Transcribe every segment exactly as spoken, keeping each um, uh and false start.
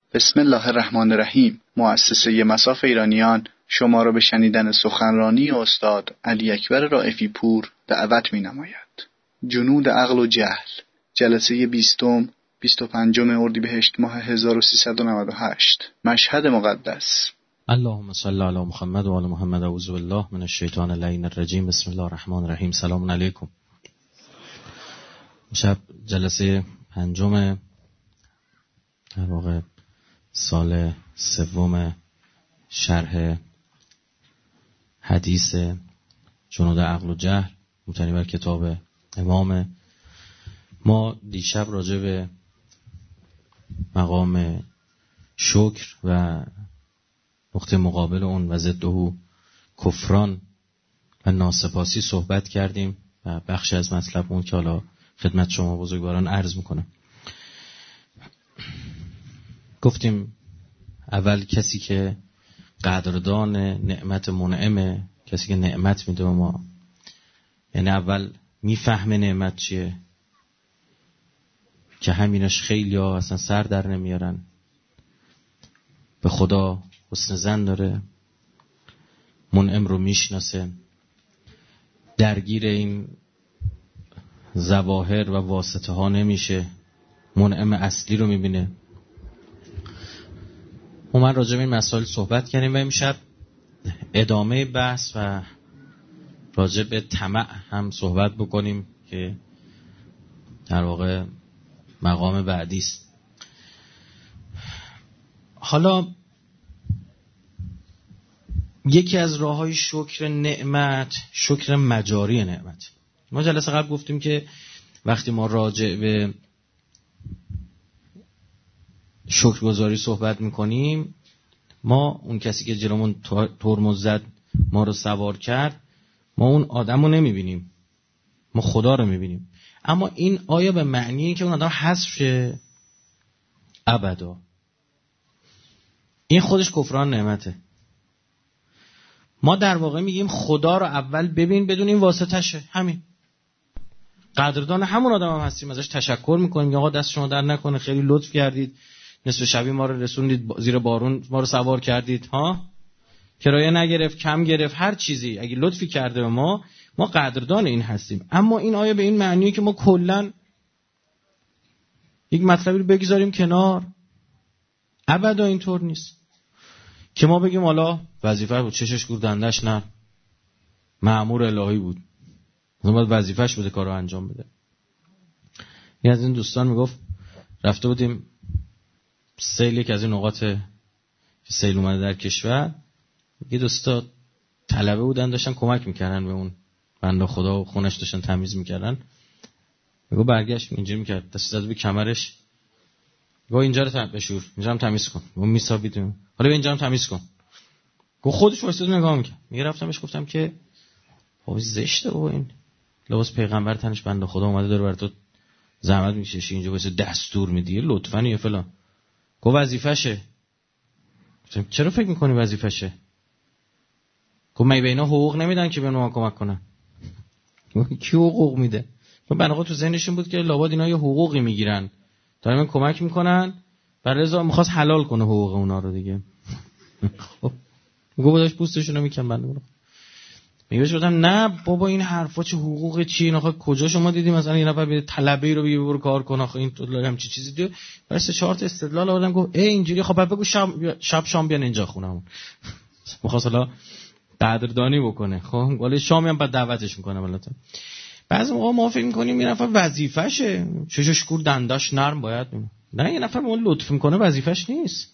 بسم الله الرحمن الرحیم. مؤسسه مصاف ایرانیان شما را به شنیدن سخنرانی استاد علی اکبر رائفی پور دعوت می‌نماید. جنود عقل و جهل، جلسه بیستم، بیست و پنجم اردیبهشت ماه هزار و سیصد و نود و هشت. مشهد مقدس. اللهم صل علی محمد و آل محمد. اعوذ بالله من الشیطان اللعین الرجیم. بسم الله الرحمن الرحیم. سلام علیکم. شب جلسه پنجم در واقع سال سوم شرح حدیث جنود عقل و جهل مبتنی بر کتاب امام. ما دیشب راجع به مقام شکر و نقطه مقابل اون و ضده کفران و ناسپاسی صحبت کردیم و بخشی از مطلب اون که حالا خدمت شما بزرگواران عرض میکنم. گفتیم اول کسی که قدردان نعمت منعمه، کسی که نعمت میده به ما، یعنی اول میفهمه نعمت چیه که همینش خیلی ها اصلا سر در نمیارن، به خدا حسن ظن داره، منعم رو میشناسه، درگیر این ظواهر و واسطه ها نمیشه، منعم اصلی رو میبینه. و من راجع به این مسائل صحبت کردیم و امشب ادامه بحث و راجع به طمع هم صحبت بکنیم که در واقع مقام بعدی است. حالا یکی از راه‌های شکر نعمت، شکر مجاری نعمت. ما جلسه قبل گفتیم که وقتی ما راجع به شکرگزاری صحبت میکنیم، ما اون کسی که جلومون ترمز زد ما رو سوار کرد، ما اون آدم رو نمیبینیم، ما خدا رو میبینیم. اما این آیا به معنیه که اون آدم حذف شه؟ ابدا. این خودش کفران نعمته. ما در واقع میگیم خدا رو اول ببین بدون این واسطه شه. همین. قدردان همون آدم هم هستیم، ازش تشکر میکنیم، آقا دست شما در نکنه، خیلی لطف کردید، نصف شبی ما رو رسوندید، زیر بارون ما رو سوار کردید، ها کرایه نگرفت، کم گرفت، هر چیزی اگه لطفی کرده به ما، ما قدردان این هستیم. اما این آیا به این معنیه که ما کلا یک مطلبی رو بگذاریم کنار؟ ابدا اینطور نیست که ما بگیم حالا وظیفه بود، چشش گور دندش نه، مأمور الهی بود، مثلا باید وظیفه‌اش بوده کارو انجام بده. یه از این دوستان میگفت رفته بودیم سیل، یک از این نقاط که سیل اومده در کشور، یه دوستا طلبه بودن داشتن کمک میکردن به اون بنده خدا و خونش داشتن تمیز میکردن. میگو برگشت اینجوری میکرد، دست زد به کمرش، گفت اینجا رو بشور، اینجا هم تمیز کن. گفت میسابیدیم، حالا اینجا هم تمیز کن. گفت خودش واسه نگاه میکرد. میگه رفتم بهش گفتم که بابا زشته بابا، این لباس پیغمبر تنش بنده خدا اومده داره برای تو زحمت میکشه، اینجا واسه دستور میدی لطفاً یا فلان. گفت وظیفشه. گفتم چرا فکر میکنی وظیفشه؟ گفت می به اینا حقوق نمیدن که به ما کمک کنن. کی حقوق میده؟ گفت بنده خدا تو ذهنشون بود که لابد اینا یه حقوقی میگیرن، دارن کمک میکنن، برای رضا میخواست حلال کنه حقوق اونا رو دیگه. خب گفت داش پوستشون رو میکن بنده خدا. میگه شدم نه بابا این حرفا چه حقوق چی اینا، آخه کجا شما دیدی مثلا یه نفر به طلبه رو بگه برو کار کن، آخه این تو هم چی چیزی دیگه. برای سه چهار تا استدلال آوردم، گفت ای اینجوری خب بگو شب شب شام بیان اینجا خونمون. میخواست حالا قدردانی بکنه. خب ولی شامی هم بعد دعوتش میکنه. البته بعضی موقع ما فکر میکنیم یه نفر وظیفشه چشش کور دنداش نرم باید بیم. نه، یه نفر به اون لطف میکنه وظیفش نیست.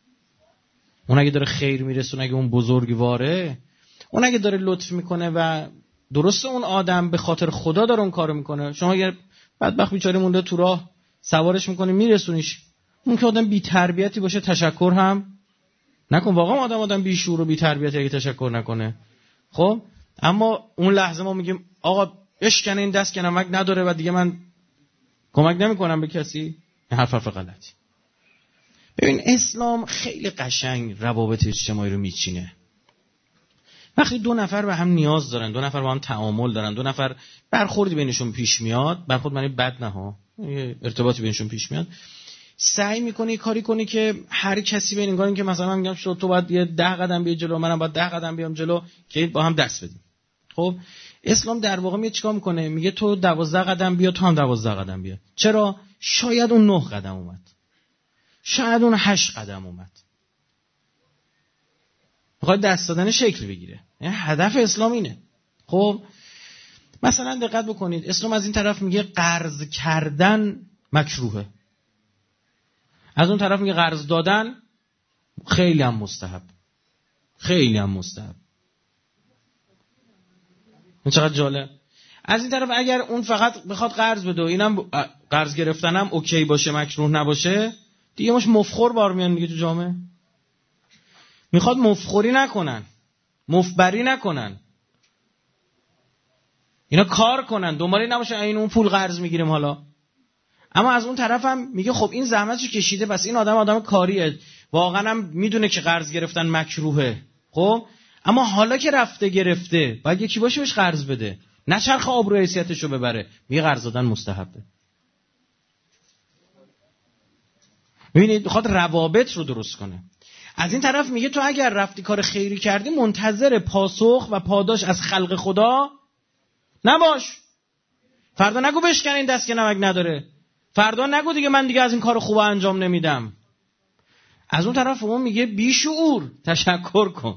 اون اگه داره خیر میرسونه، اگه اون بزرگواره، اون اگه داره لطف میکنه و درسته اون آدم به خاطر خدا داره اون کارو میکنه، شما اگه بدبخت بیچاره مونده تو راه سوارش میکنی میرسونیش، اون که آدم بی تربیتی باشه تشکر هم نکن. واقعا آدم آدم بی شعور و بی تربیتی اگه تشکر نکنه. خب اما اون لحظه ما میگیم آقا اشکنه این دست که نمک نداره و دیگه من کمک نمیکنم به کسی. این حرف حرف غلطی. ببین اسلام خیلی قشنگ روابط اجتماعی رو میچینه. وقتی دو نفر به هم نیاز دارن، دو نفر با هم تعامل دارن، دو نفر برخوردی بینشون پیش میاد، برخورد معنی بد نه ها، ارتباطی بینشون پیش میاد، سعی میکنی کاری کنی که هر کسی به انگار که مثلا من میگم شو تو باید یه ده قدم بیا جلو، منم باید ده قدم بیام جلو که با هم دست بدیم. خب اسلام در واقع میگه چیکار میکنه؟ میگه تو دوازده قدم بیا، تو هم دوازده قدم بیا. چرا؟ شاید اون نه قدم اومد، شاید اون هشت قدم اومد. میخواد دست دادن شکل بگیره. یعنی هدف اسلام اینه. خب مثلا دقت بکنید، اسلام از این طرف میگه قرض کردن مکروهه، از اون طرف میگه قرض دادن خیلی هم مستحب، خیلی هم مستحب. این چقدر جالب. از این طرف اگر اون فقط بخواد قرض بده و اینم قرض گرفتنم اوکی باشه، مکروه نباشه، دیگه مش مفخور بار میان میگه تو جامعه. میخواد مفخوری نکنن، مفبری نکنن، اینا کار کنن، دنباله نباشه این اون پول قرض میگیریم حالا. اما از اون طرف هم میگه خب این زحمتشو کشیده، پس این آدم آدم کاریه، واقعا هم میدونه که قرض گرفتن مکروهه. خب اما حالا که رفته گرفته باید یکی باشه بهش قرض بده، نه چرخ آبرو حیثیتشو ببره. میگه قرض دادن مستحبه. ببینید میخواد روابط رو درست کنه. از این طرف میگه تو اگر رفتی کار خیری کردی منتظر پاسخ و پاداش از خلق خدا نباش. فردا نگو بشکن این دست که نمک نداره، فردا نگو دیگه من دیگه از این کار خوب انجام نمیدم. از اون طرف اون میگه بی شعور تشکر کن.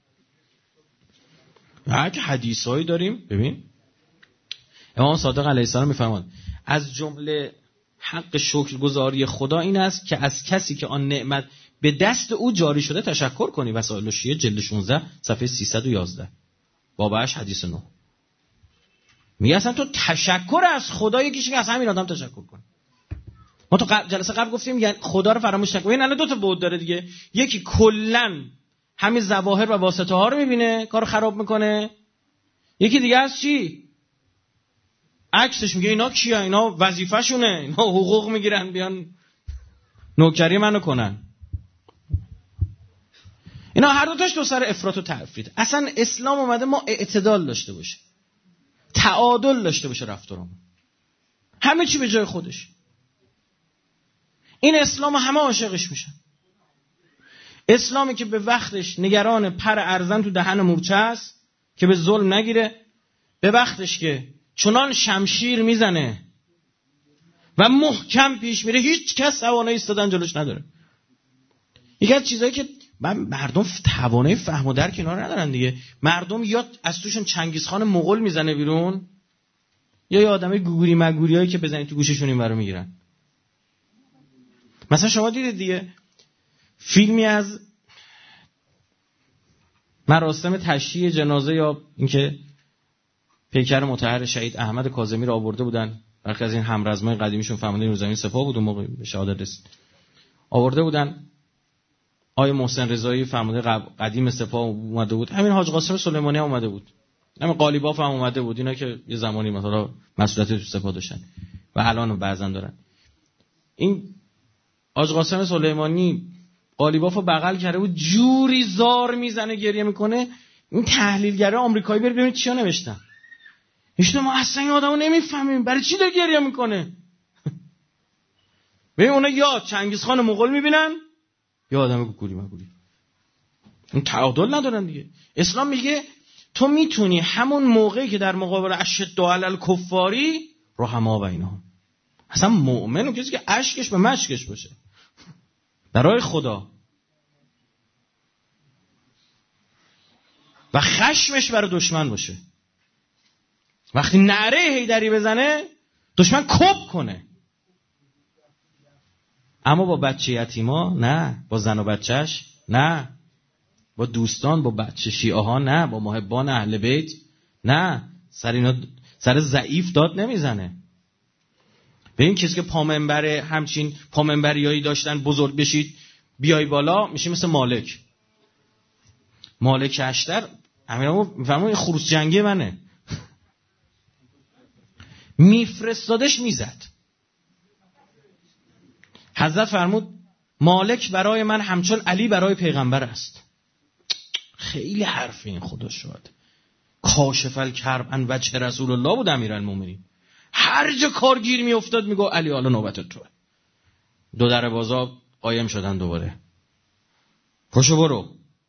یک حدیثایی داریم. ببین امام صادق علیه السلام میفرماد از جمله حق شکرگزاری خدا این است که از کسی که آن نعمت به دست او جاری شده تشکر کنی. وسائل الشیعه جلد شانزده صفحه سیصد و یازده باب هشت حدیث نه. میگه اصلا تو تشکر از خدا یکیش که از همین آدم تشکر کن. ما تو جلسه قبل گفتیم یعنی خدا رو فراموش نکن. این الان دو تا بعد داره دیگه. یکی کلا همین ظواهر و واسطه ها رو میبینه کارو خراب میکنه، یکی دیگه از چی؟ عکسش میگه اینا کیه؟ اینا وظیفه شونه، اینا حقوق میگیرن بیان نوکری منو کنن. اینا هر دو تاش دو سر افراط و تفرید. اصلا اسلام اومده ما اعتدال داشته باشه، تعادل داشته باشه رفتارمون، همه چی به جای خودش. این اسلام همه عاشقش میشن. اسلامی که به وقتش نگران پر ارزن تو دهن مورچه است که به ظلم نگیره، به وقتش که چنان شمشیر میزنه و محکم پیش میره، هیچ کس توانایی ایستادن جلوش نداره. یکی از چیزایی که مردم توانایی فهم و درک اینا رو ندارن دیگه. مردم یا از توشون چنگیزخان مغول میزنه بیرون، یا یه آدمای گوگوری مگوریایی که بزنید تو گوششون این برو میگیرن. مثلا شما دیدید دیگه فیلمی از مراسم تشییع جنازه یا اینکه پیکر مطهر شهید احمد کاظمی رو آورده بودن، برخی از این همرزمای قدیمیشون فرمانده نیروزمین سپاه بود اون موقع به شهادت رسید، آورده بودن. آقای محسن رضایی فرمانده قدیم سپاه اومده بود، همین حاج قاسم سلیمانی هم اومده بود، همین قالیباف هم اومده بود، اینا که یه زمانی مثلا مسئولیت تو سپاه داشتن و الان بعضن دارن. این حاج قاسم سلیمانی قالیبافو بغل کرده بود، جوری زار میزنه گریه میکنه. این تحلیلگرا آمریکایی برید ببینید چیا نوشتن. هیچ ما اصلا این آدمو نمیفهمیم برای چی داره گریه میکنه. ببین اونا یا چنگیزخان مغول میبینن یا آدم گوگولی مگولی. این تعادل ندارن دیگه. اسلام میگه تو میتونی همون موقعی که در مقابل اشداء علی الکفاری رحما بینهم، اصلا مؤمن و کسی که اشکش به مشکش باشه برای خدا و خشمش برای دشمن باشه، وقتی نعره حیدری بزنه دشمن کپ کنه. اما با بچه یتیما نه، با زن و بچهش نه، با دوستان، با بچه شیعه ها نه، با محبان اهل بیت نه، سر اینا سر ضعیف داد نمیزنه. به این کسی که پامنبره همچین پامنبریایی داشتن بزرگ بشید بیای بالا میشه مثل مالک مالک اشتر. همینو میفهمون این خروس جنگی منه. میفرستادش میزد. حضرت فرمود مالک برای من همچون علی برای پیغمبر است. خیلی حرف این خدا شد. کاشف الکرب ان وجه رسول الله بود امیرالمومنین. هر جا کارگیر میافتاد میگه علی حالا نوبت توه. دو در بازا قایم شدن دوباره. پاشو برو.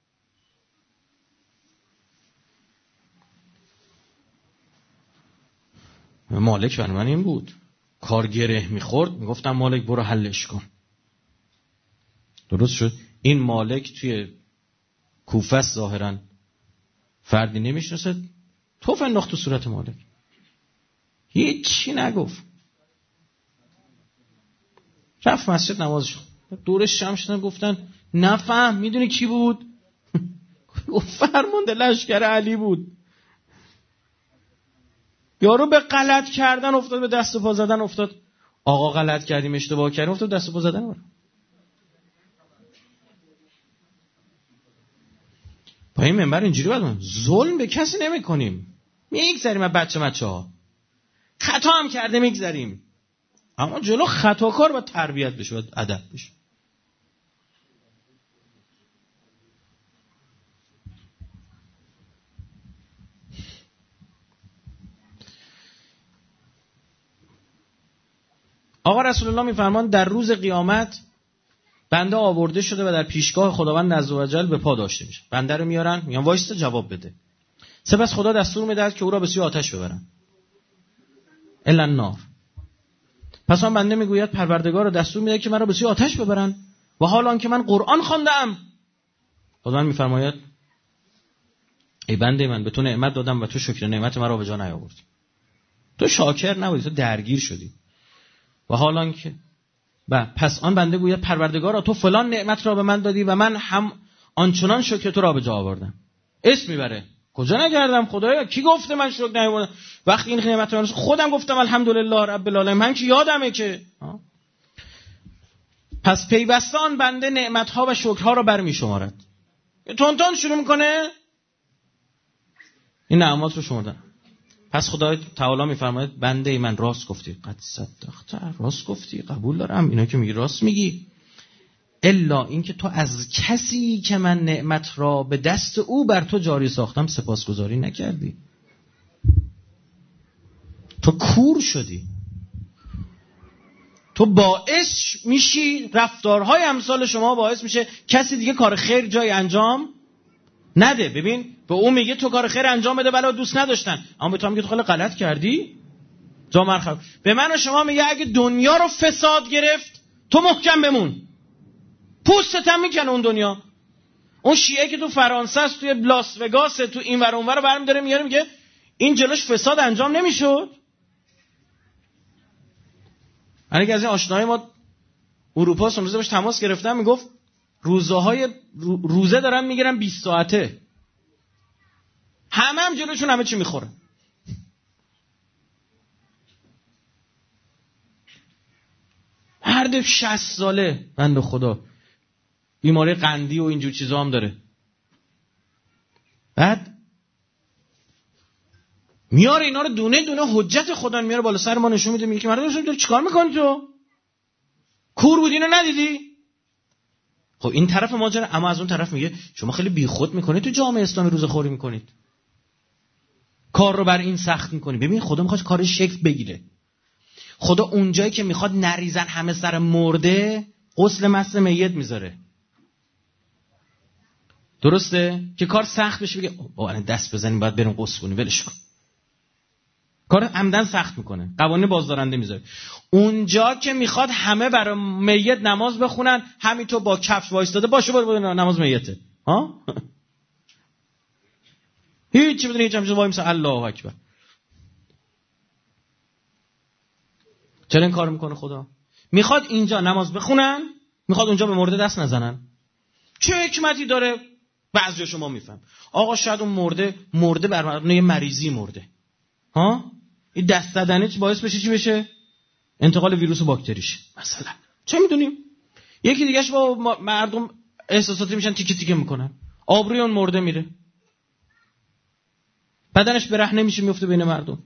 مالک بر من این بود، کار گره میخورد میگفتم مالک برو حلش کن. درست شد. این مالک توی کوفه ظاهرا فردی نمیشناسه، توف انداخت تو صورت مالک، هیچی نگفت، رفت مسجد نمازش خوند. دورش جمع شدن گفتن نفهم میدونی کی بود؟ گفت فرمانده لشکر علی بود. یارو به غلط کردن افتاد، به دست و پا زدن افتاد. آقا غلط کردیم اشتباه کردیم، افتاد دست و پا زدن. با این منبر اینجوری باید ظلم به کسی نمی کنیم، میگذاریم از بچه بچه ها، خطا هم کرده میگذاریم، اما جلو خطاکار باید تربیت بشه، باید ادب بشه. آقا رسول الله میفرمان در روز قیامت بنده آورده شده و در پیشگاه خداوند عزوجل به پا داشته میشه. بنده رو میارن میگن وایسا جواب بده. سپس خدا دستور میدهد که او را به سوی آتش ببرن. الا النار. پس آن بنده میگوید پروردگار را دستور میده که من را به سوی آتش ببرن و حال آن که من قرآن خواندم. خداوند میفرماید ای بنده من به تو نعمت دادم و تو شکر نعمت من را به جا نیاوردی. تو شاکر نبودی، تو درگیر شدی. و حال آن که و پس آن بنده گوید پروردگارا تو فلان نعمت را به من دادی و من هم آنچنان شکر تو را به جا آوردم. اسم میبره، کجا نکردم خدایا، کی گفته من شکر نیاوردم؟ وقتی این نعمت رو خودم گفتم الحمدلله رب العالمین، من که یادمه که. پس پیوسته آن بنده نعمت ها و شکرها را برمی شمارد. تون تون شروع میکنه این نعمات رو شمردن. پس خدای تعالی میفرماید بنده من راست گفتی، قد صدقت، راست گفتی، قبول دارم اینا که میگی راست میگی، الا اینکه تو از کسی که من نعمت را به دست او بر تو جاری ساختم سپاسگزاری نکردی. تو کور شدی، تو باعث میشی رفتارهای امثال شما باعث میشه کسی دیگه کار خیر جای انجام نده. ببین به اون میگه تو کار خیر انجام بده ولی دوست نداشتن، اما به تو میگه تو خیلی غلط کردی جا مرخب. به من و شما میگه اگه دنیا رو فساد گرفت تو محکم بمون، پوستت هم میکنه اون دنیا. اون شیعه که تو فرانسه است، توی لاس وگاس، تو این ور اون ور رو برمی داره میاره میگه این جلوش فساد انجام نمیشد. اگه از این آشنای ما اروپا اون روزه باش تماس گرفتم میگفت روزه های روزه دارن میگیرن بیست ساعته، همه هم جلوشون همه چی میخوره. مرد شصت ساله بنده خدا بیماری قندی و اینجور چیزا هم داره، بعد میاره اینا رو دونه دونه حجت خدا میاره بالا سر ما نشون میده، میگه که مرد داری چیکار میکنی تو؟ کور بودی اینو ندیدی؟ خب این طرف ماجرا. اما از اون طرف میگه شما خیلی بیخود میکنید تو جامعه اسلامی روزه خوری میکنید، کار رو بر این سخت میکنید. ببین خدا میخواد کارش شکل بگیره. خدا اونجایی که میخواد نریزن همه سر مرده غسل مس میت میذاره، درسته؟ که کار سخت بشه بگه آره دست بزنیم باید بریم غسل کنیم ولش کن. کار عمدن سخت میکنه، قوانین بازدارنده میذاره. اونجا که میخواد همه برای میت نماز بخونن همینطور با کفش وایستاده باشه برو نماز میته ها هیچ چی بدون هیچ همچنان وای میسه الله اکبر. چرا این کار میکنه خدا؟ میخواد اینجا نماز بخونن، میخواد اونجا به مرده دست نزنن. چه حکمتی داره؟ بعضی شما میفهم آقا شاید اون مرده مرده بر مبنای مریضی مرده ها، این دست زدنش باعث بشه چی بشه؟ انتقال ویروس و باکتریش مثلا، چه میدونیم. یکی دیگهش با مردم احساساتی میشن تیکه تیکه میکنن، آبروی اون مرده میره، بدنش برهنه میشه میفته بین مردم.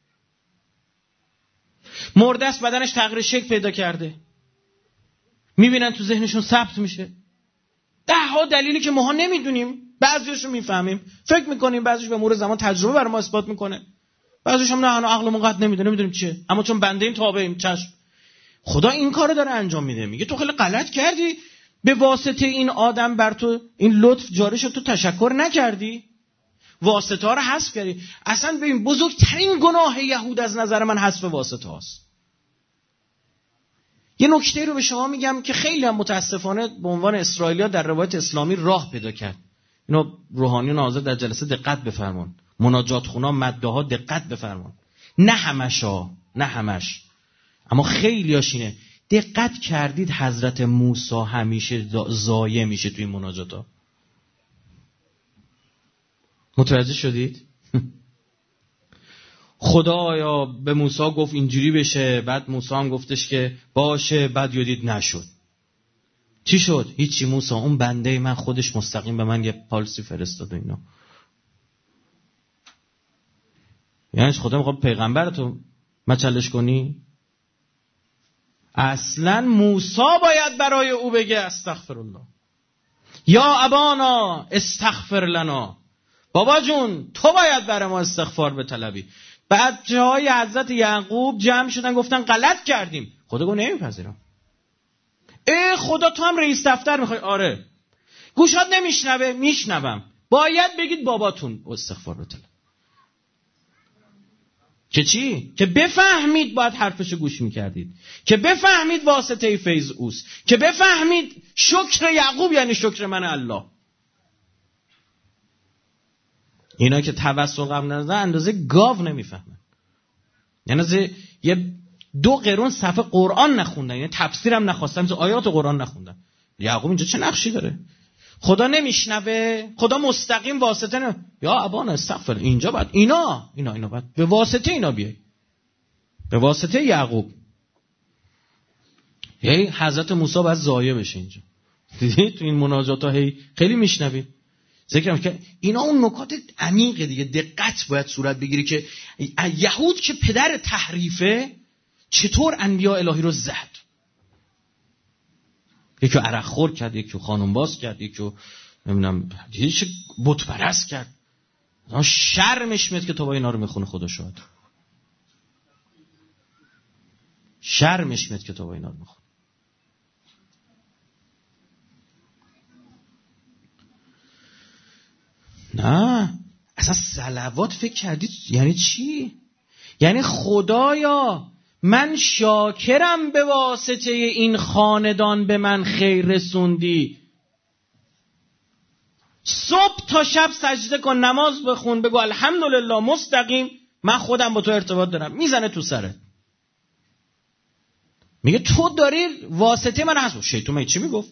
مرده است بدنش تغییر شکل پیدا کرده، میبینن تو ذهنشون ثبت میشه. ده ها دلیلی که ماها نمیدونیم، بعضیاشو میفهمیم فکر میکنیم، بعضیش به مرور زمان تجربه برای ما اثبات میکنه، بعضیش هم نه عقلمون قد نمیدونه نمیدونیم چیه، اما چون بنده ایم تابعیم چشم. خدا این کارو داره انجام میده. میگه تو خیلی غلط کردی، به واسطه این آدم بر تو این لطف جاری شد، تو تشکر نکردی، واسطه ها رو حذف کردی. اصلا ببین بزرگترین گناه یهود از نظر من حذف واسطه هاست. یه نکته رو به شما میگم که خیلی هم متاسفانه به عنوان اسرائیلیا در روایت اسلامی راه پیدا کرد. اینو روحانیون حاضر در جلسه دقت بفرمون، مناجات خونا مده ها دقت بفرمون. نه همشا، نه همش، اما خیلی هاشینه. دقت کردید حضرت موسی همیشه ضایع میشه توی مناجات ها؟ متوجه شدید؟ خدایا به موسی گفت اینجوری بشه، بعد موسی هم گفتش که باشه، بعد یادید نشد. چی شد؟ هیچی. موسی اون بنده من خودش مستقیم به من یه پالیسی فرستاد و اینا. یعنی خدا میخواد پیغمبرتو مچلش کنی؟ اصلا موسی باید برای او بگه استغفر الله، یا ابانا استغفر لنا، بابا جون تو باید برای ما استغفار بطلبی. بعد جای حضرت یعقوب جمع شدن گفتن غلط کردیم. خدا گفت نمیپذیرم. ای خدا تو هم رئیس دفتر میخوای؟ آره. گوشات نمیشنوه؟ میشنوم. باید بگید باباتون استغفار بطلب. که چی؟ که بفهمید باید حرفشو گوش میکردید، که بفهمید واسطه فیض اوست، که بفهمید شکر یعقوب یعنی شکر من الله. اینا که توسل قبل ندادن اندازه گاو نمیفهمن. یعنی از یه دو قرون صفحه قرآن نخوندن، یعنی تفسیرم نخواستن، آیات قرآن نخوندن. یعقوب اینجا چه نقشی داره؟ خدا نمیشنوه؟ خدا مستقیم واسطه نه. یا ابانا استغفر. اینجا بعد اینا اینا اینا بعد به واسطه اینا بیای، به واسطه یعقوب. هی حضرت موسی باید ضایع بشه اینجا. دیدی تو این مناجات ها هی خیلی میشنوی ذکرم که اینا اون نکات عمیقه دیگه. دقت باید صورت بگیری که یهود که پدر تحریفه چطور انبیاء الهی رو زد. یکی عرق خور کرد، یکی خانم باز کرد، یکی نمیدونم هیچ بت پرست کرد. شرمش میاد که تو با اینا رو میخونه. خدا شاهد شرمش میاد که تو با اینا رو میخونه. نه اصلا صلوات فکر کردید یعنی چی؟ یعنی خدایا من شاکرم به واسطه این خاندان به من خیر رسوندی. صبح تا شب سجده کن، نماز بخون، بگو الحمدلله، مستقیم من خودم با تو ارتباط دارم. میزنه تو سرت، میگه تو داری واسطه من هست. شیطان میگه چی میگفت؟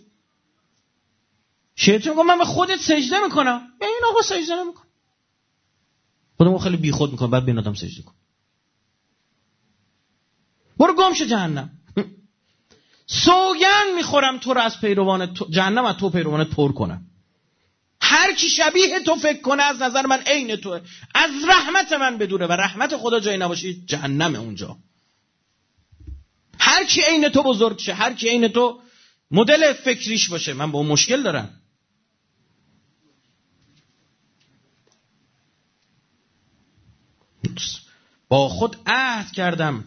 شیطان میگه من به خودت سجده میکنم. این آقا سجده نمیکنه. خودمون خیلی بی خود میکنه، بعد به این آدم سجده کن. برو گم شو جهنم. سوگن میخورم تو رو از پیروان تو جهنم از تو پیروانت پر کنم. هر کی شبیه تو فکر کنه از نظر من عین توه، از رحمت من بدوره و رحمت خدا جایی نباشی جهنم اونجا. هر کی عین تو بزرگ شه، هر کی عین تو مدل فکریش باشه، من با اون مشکل دارم. با خود عهد کردم.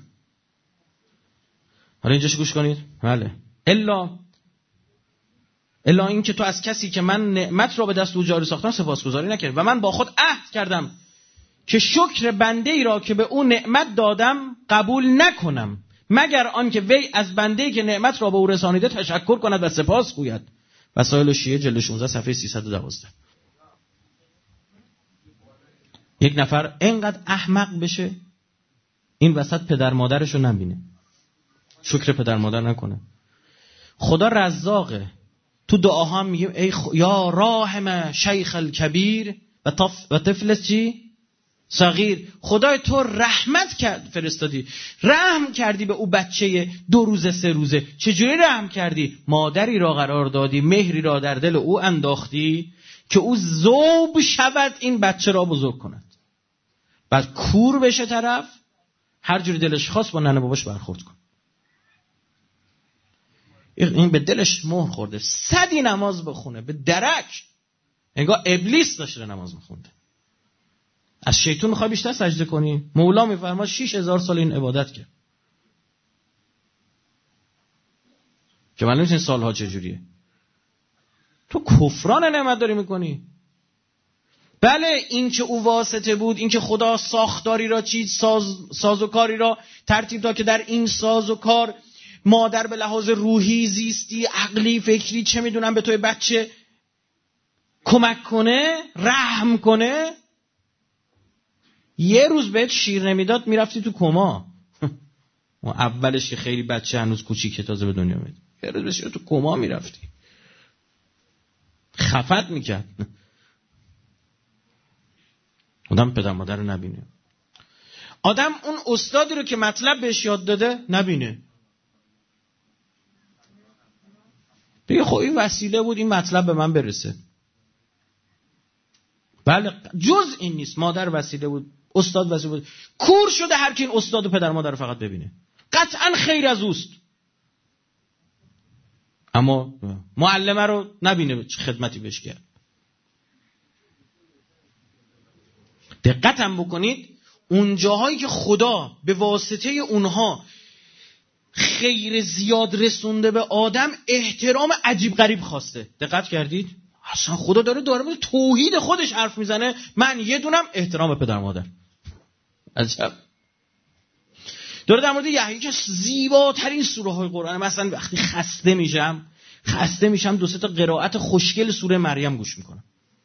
حالا اینجاش گوش کنید. بله. الا الا این که تو از کسی که من نعمت را به دست او جاری ساختم سپاسگزاری نکردی و من با خود عهد کردم که شکر بنده ای را که به او نعمت دادم قبول نکنم مگر آن که وی از بنده ای که نعمت را به او رسانیده تشکر کند و سپاس گوید. وسائل شیعه جلد شانزده صفحه سیصد و دوازده. یک نفر اینقدر احمق بشه این وسط پدر مادرش رو نبینه، شکر پدر مادر نکنه. خدا رزاقه. تو دعاها میگیم ای خ... یا راحم شیخ الکبیر و, طف... و طفل چی؟ صغیر. خدای تو رحمت کرد فرستادی، رحم کردی به او بچه دو روزه سه روزه. چجوری رحم کردی؟ مادری را قرار دادی، مهری را در دل او انداختی که او ذوب شود این بچه را بزرگ کند. بعد کور بشه طرف، هر جوری دلش خواست با ننه باباش برخورد کن. این به دلش مهر خورده، صدی نماز بخونه به درک، انگار ابلیس داشته نماز میخونده. از شیطان میخوای بیشتر سجده کنی؟ مولا میفرما شیش هزار سال این عبادت کرد. که معلوم نیست این سالها چجوریه. تو کفران نعمت داری میکنی. بله این که او واسطه بود، این که خدا ساختاری را چید، ساز, ساز و کاری را ترتیب داد که در این ساز و کار مادر به لحاظ روحی، زیستی، عقلی، فکری، چه میدونم به توی بچه کمک کنه، رحم کنه. یه روز بهت شیر نمیداد میرفتی تو کما. اولش که خیلی بچه هنوز کوچیکه تازه به دنیا میاد، یه روز بهش تو کما میرفتی، خفت میکرد. آدم پدر مادر رو نبینه. آدم اون استادی رو که مطلب بهش یاد داده نبینه. بگه خب این وسیله بود این مطلب به من برسه. بله جز این نیست. مادر وسیله بود، استاد وسیله بود. کور شده هر کی این استاد و پدر مادر رو فقط ببینه. قطعا خیر از اوست، اما معلمه رو نبینه چه خدمتی بهش کرد. دقت هم بکنید اون جاهایی که خدا به واسطه اونها خیر زیاد رسونده به آدم، احترام عجیب غریب خواسته. دقت کردید؟ اصلا خدا داره داره به توحید خودش حرف میزنه. من یه دونم احترام پدر مادر. عجب. داره در مورد یحیی که زیباترین سوره های قرآن، مثلا وقتی خسته میشم خسته میشم دو سه تا قرائت خوشگل سوره مریم گوش میکنم.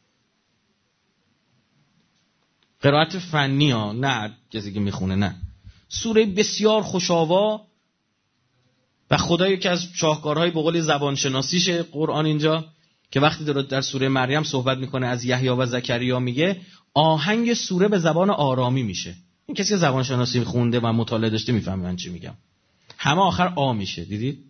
قرائت فنی ها، نه کسی که میخونه، نه، سوره بسیار خوشاوا. و خدا یکی از شاهکارهای به قول زبان شناسیش قرآن اینجا که وقتی داره در سوره مریم صحبت میکنه از یحیی و زکریا، میگه آهنگ سوره به زبان آرامی میشه. این کسی که زبان شناسی خونده و مطالعه داشته میفهمه من چی میگم. همه آخر آ میشه. دیدید؟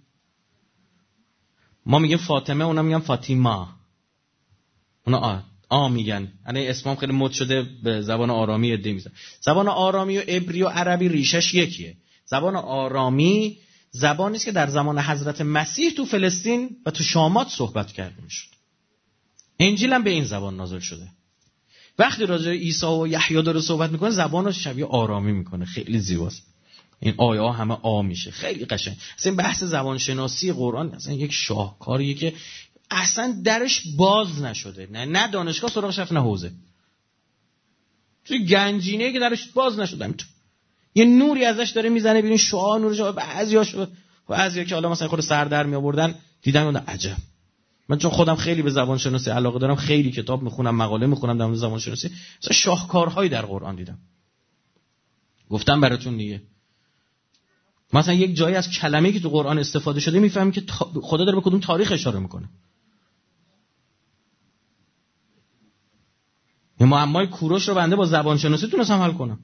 ما میگیم فاطمه، اونا میگن فاطیما، اونا آ آ میگن. یعنی اسمم خیلی مد شده به زبان آرامی ادعا میزنن. زبان آرامی و عبری و عربی ریشش یکیه. زبان آرامی زبانی است که در زمان حضرت مسیح تو فلسطین و تو شامات صحبت کرده میشد. انجیل هم به این زبان نازل شده. وقتی راجع به عیسی و یحیی داره صحبت میکنه زبانش شبیه آرامی میکنه. خیلی زیباست. این آیه ها همه آ میشه. خیلی قشنگ. اصلا بحث زبان شناسی قرآن اصلا یک شاهکاریه که اصلا درش باز نشده. نه نه دانشگاه سراغش رفت، نه حوزه. توی گنجینه‌ای که درش باز نشده. همینطور یه نوری ازش داره میزنه بیرون، شعاع نورش. بعضیاش و بعضیا که حالا مثلا خود سر در می آوردن دیدم اون عجب. من چون خودم خیلی به زبان شناسی علاقه دارم، خیلی کتاب میخونم، مقاله میخونم در مورد زبان شناسی، مثلا شاهکارهایی در قرآن دیدم. گفتم براتون دیگه. مثلا یک جایی از کلمه‌ای که تو قرآن استفاده شده میفهمی که خدا داره به کدوم تاریخ اشاره میکنه. این معمای کوروش رو بنده با زبان شناسی تونستم حل کنم.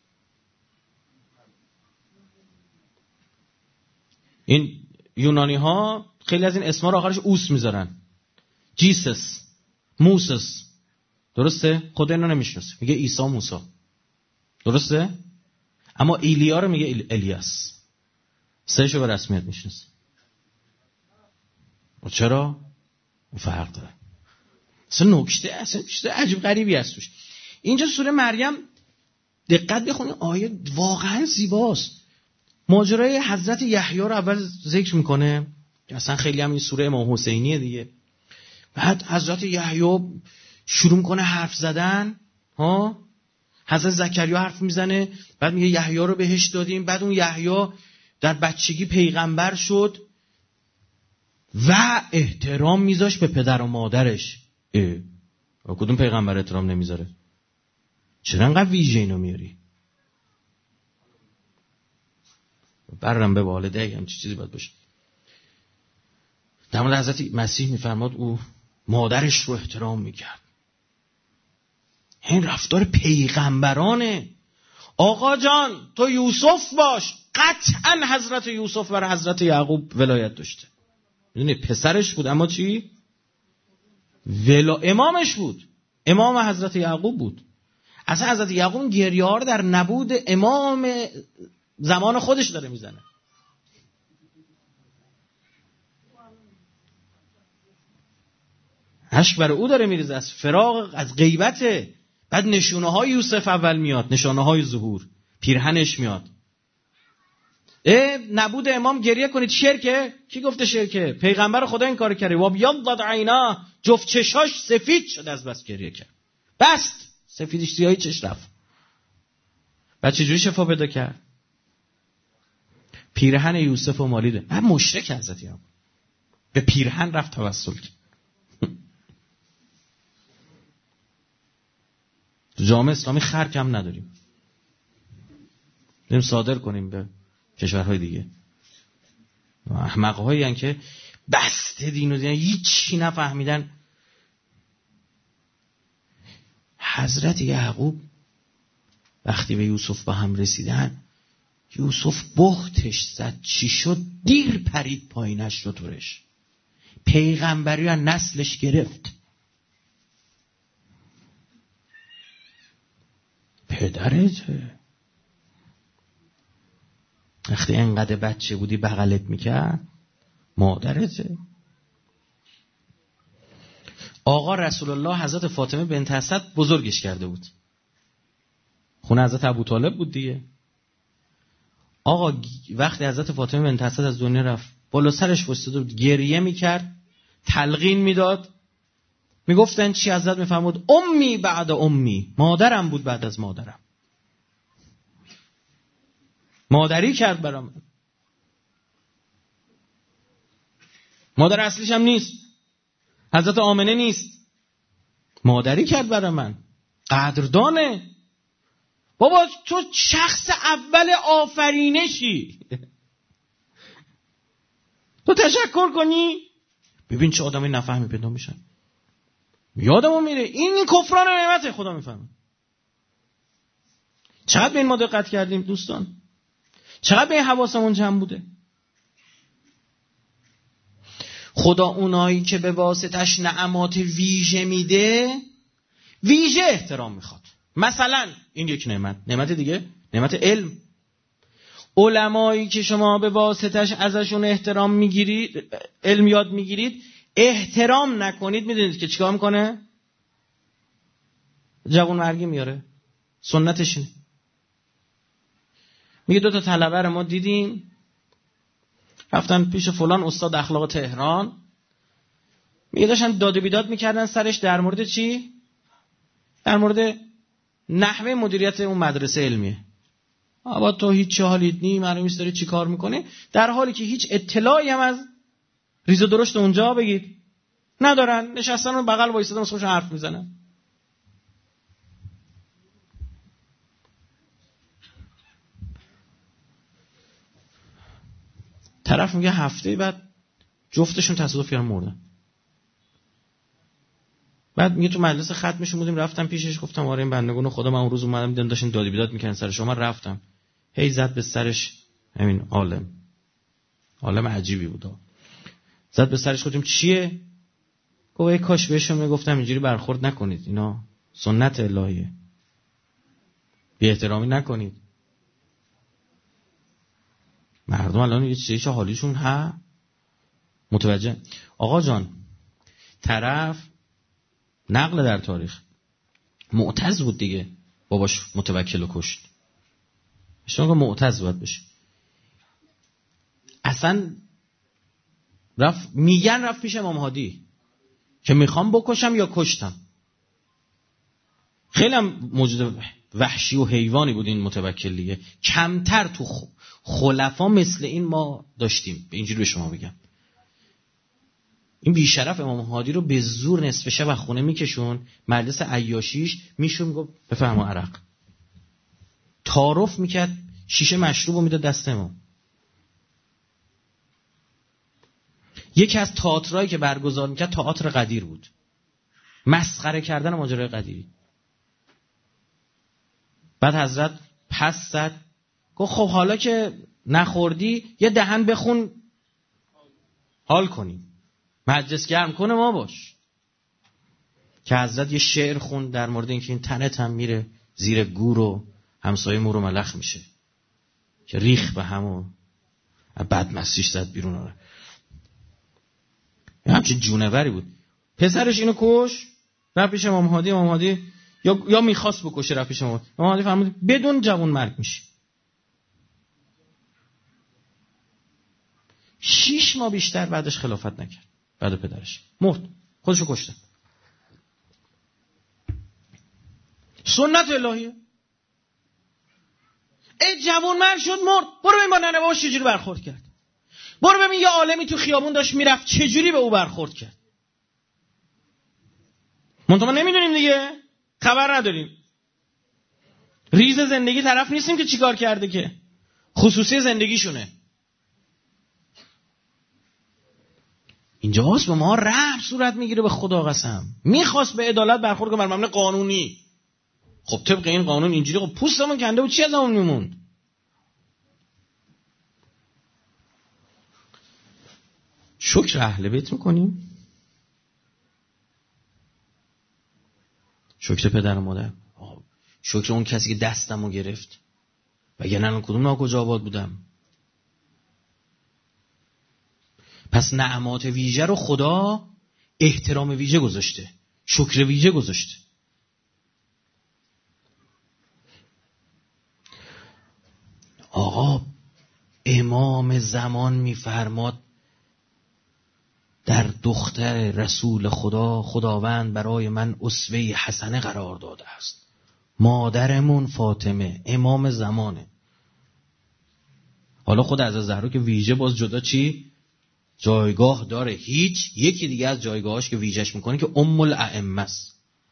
این یونانی ها خیلی از این اسما رو آخرش اوس میذارن. جیسس، موسس. درسته؟ خدا اینو نمیشناسه، میگه عیسی موسی. درسته؟ اما ایلیا رو میگه الیاس. سه شو به رسمیت میشناسه. و چرا؟ فرق داره. اصلا نکته اصلا چیز عجیب غریبی هست توش. اینجا سوره مریم دقت بخونید، آیه واقعا زیباست. ماجرای حضرت یحیی رو اول ذکر میکنه که اصلا خیلی هم این سوره امام حسینیه دیگه. بعد حضرت یحیی شروع میکنه حرف زدن، ها، حضرت زکریا حرف میزنه، بعد میگه یحیی رو بهش دادیم، بعد اون یحیی در بچگی پیغمبر شد و احترام میذاش به پدر و مادرش. اه کدوم پیغمبر احترام نمیذاره؟ چرا انقدر ویژه اینو میاری؟ برم به والدی هم چی چیزی باید باشه. در مورد حضرت مسیح میفرماد او مادرش رو احترام میکرد. این رفتار پیغمبرانه. آقا جان تو یوسف باش. قطعا حضرت یوسف بر حضرت یعقوب ولایت داشته. میدونی پسرش بود، اما چی؟ ولا امامش بود. امام حضرت یعقوب بود. اصلا حضرت یعقوب گریه‌ها رو در نبود امام زمان خودش داره میزنه. اشک برای او داره میریزه از فراق، از غیبته. بعد نشونه های یوسف اول میاد، نشانه های ظهور، پیرهنش میاد. اه نبود امام گریه کنید شرکه؟ کی گفته شرکه؟ پیغمبر خدا این کار کرده. و بیضت عینا، جفت چشاش سفید شد از بس گریه کرد. بست سفیدش سیاهی چش رفت. بعد چجوری شفا پیدا کرد؟ پیرهن یوسف و مالیده. من مشرک حضرت یعقوب به پیرهن رفت توسل کرد. تو جامعه اسلامی خر کم نداریم، بریم صادر کنیم به کشورهای دیگه. احمق‌هایی هستن که بسته دین و دین هیچی نفهمیدن. حضرت یعقوب وقتی به یوسف با هم رسیدن، یوسف بختش زد، چی شد؟ دیر پرید پایینش رو تورش، پیغمبری از نسلش گرفت. پدرته وقتی انقدر بچه بودی بغلت میکرد، مادرته. آقا رسول الله حضرت فاطمه بنت اسد بزرگش کرده بود، خونه حضرت ابوطالب بود دیگه. آقا وقتی حضرت فاطمه بنت اسد از دنیا رفت، بالا سرش وایساده بود، گریه میکرد، تلقین میداد. میگفتن چی؟ حضرت میفرمود امی بعد امی، مادرم بود بعد از مادرم، مادری کرد برام. مادر اصلیش هم نیست، حضرت آمنه نیست، مادری کرد برای من. قدردانه. بابا تو شخص اول آفرینشی، تو تشکر کنی. ببین چه آدمی نفهمی پیدا میشن، یادمون میره این این کفران نعمته. خدا میفهمه. چقدر به این ما دقت کردیم دوستان، چقدر به این حواسمون جمع بوده. خدا اونایی که به واسطش نعمات ویژه میده، ویژه احترام میخواد. مثلا این یک نعمت، نعمت دیگه نعمت علم. علمایی که شما به واسطش ازشون احترام میگیرید، علم یاد میگیرید، احترام نکنید، میدونید که چیکار میکنه؟ جوان مرگی میاره. سنتش اینه. میگه دو تا طلبه رو ما دیدیم رفتن پیش فلان استاد اخلاق تهران، میگه داشتن داد و بیداد میکردن سرش در مورد چی؟ در مورد نحوه مدیریت اون مدرسه علمیه. آبا تو هیچ حالیت نی، معلوم نیست داری چی کار میکنی، در حالی که هیچ اطلاعی هم از ریز و درشت اونجا بگید ندارن. نشستن و بغل وایسادن واسه خودشون حرف میزنن. طرف میگه هفته بعد جفتشون تصادف کردن مردن. بعد میگه تو مجلس ختمشون بودیم، رفتم پیشش گفتم آره این بندگان خدا، من اون روز اومدم دیدم داشتن داد و بیداد میکردن سر شما، رفتم هی زد به سرش. همین عالم عالم عجیبی بود، زد به سرش. گفتم چیه؟ گفت ای کاش بهشون میگفتم اینجوری برخورد نکنید، اینا سنت الهیه، بی احترامی نکنید. مردم الان یه چیزی چه حالیشون ها متوجه. آقا جان طرف نقل در تاریخ معتز بود دیگه، باباش متوکل و کشت. شما که معتز باید بشه. اصلا رفت میگن رفت پیش امام هادی که میخوام بکشم یا کشتم. خیلی هم موجود وحشی و حیوانی بود این متوکل دیگه. کمتر تو خلفا مثل این ما داشتیم. به اینجوری به شما بگم، این بیشرف امام هادی رو به زور نصف شب خونه میکشون، مجلس عیاشیش میشون، گفت بفرما عرق، تعارف میکرد، شیشه مشروب رو میداد دست امام. یکی از تئاترایی که برگزار میکرد تئاتر قدیر بود، مسخره کردن ماجرای قدیری. بعد حضرت پس زد، گفت خب حالا که نخوردی یه دهن بخون حال کنیم، مجلس گرم کنه ما باش. که حضرت یه شعر خوند در مورد اینکه این تنت هم میره زیر گور و همسایه مور و ملخ میشه، که ریخ به همون بعد مسیش زد بیرون. آره همچین جونوری بود. پسرش اینو کش، رفت پیش امام هادی. امام هادی یا یا میخواست بکشه، رفت پیش امام هادی. امام هادی فرمود بدون جوان مرگ میشی. شیش ماه بیشتر بعدش خلافت نکرد. بعد پدرش مرد، خودشو کشته. سنت الهیه. ای جوان مرد شد مرد، برو ببین با ننه باباش چجوری برخورد کرد. برو ببین یه عالمی تو خیابون داشت میرفت چجوری به او برخورد کرد. منتها نمیدونیم دیگه، خبر نداریم. ریز زندگی طرف نیستیم که چیکار کرده، که خصوصی زندگیشونه. اینجاست به ما رحم صورت میگیره. به خدا قسم میخواست به عدالت برخورد کنه بر مبنای قانونی. خب طبق این قانون اینجوری خب پوستمون کنده بود، چی از اون میموند؟ شکر اهل بیت میکنیم، شکر پدر و مادر، شکر اون کسی که دستمو گرفت، وگرنه الان کدوم ناکجا آباد بودم. پس نعمات ویژه رو خدا احترام ویژه گذاشته، شکر ویژه گذاشته. آقا امام زمان میفرماد در دختر رسول خدا خداوند برای من اسوه حسنه قرار داده است. مادرمون فاطمه امام زمانه. حالا خود از زهرا که ویژه باز جدا چی جایگاه داره، هیچ یکی دیگه از جایگاهاش که ویژهش میکنه که ام الائمه است.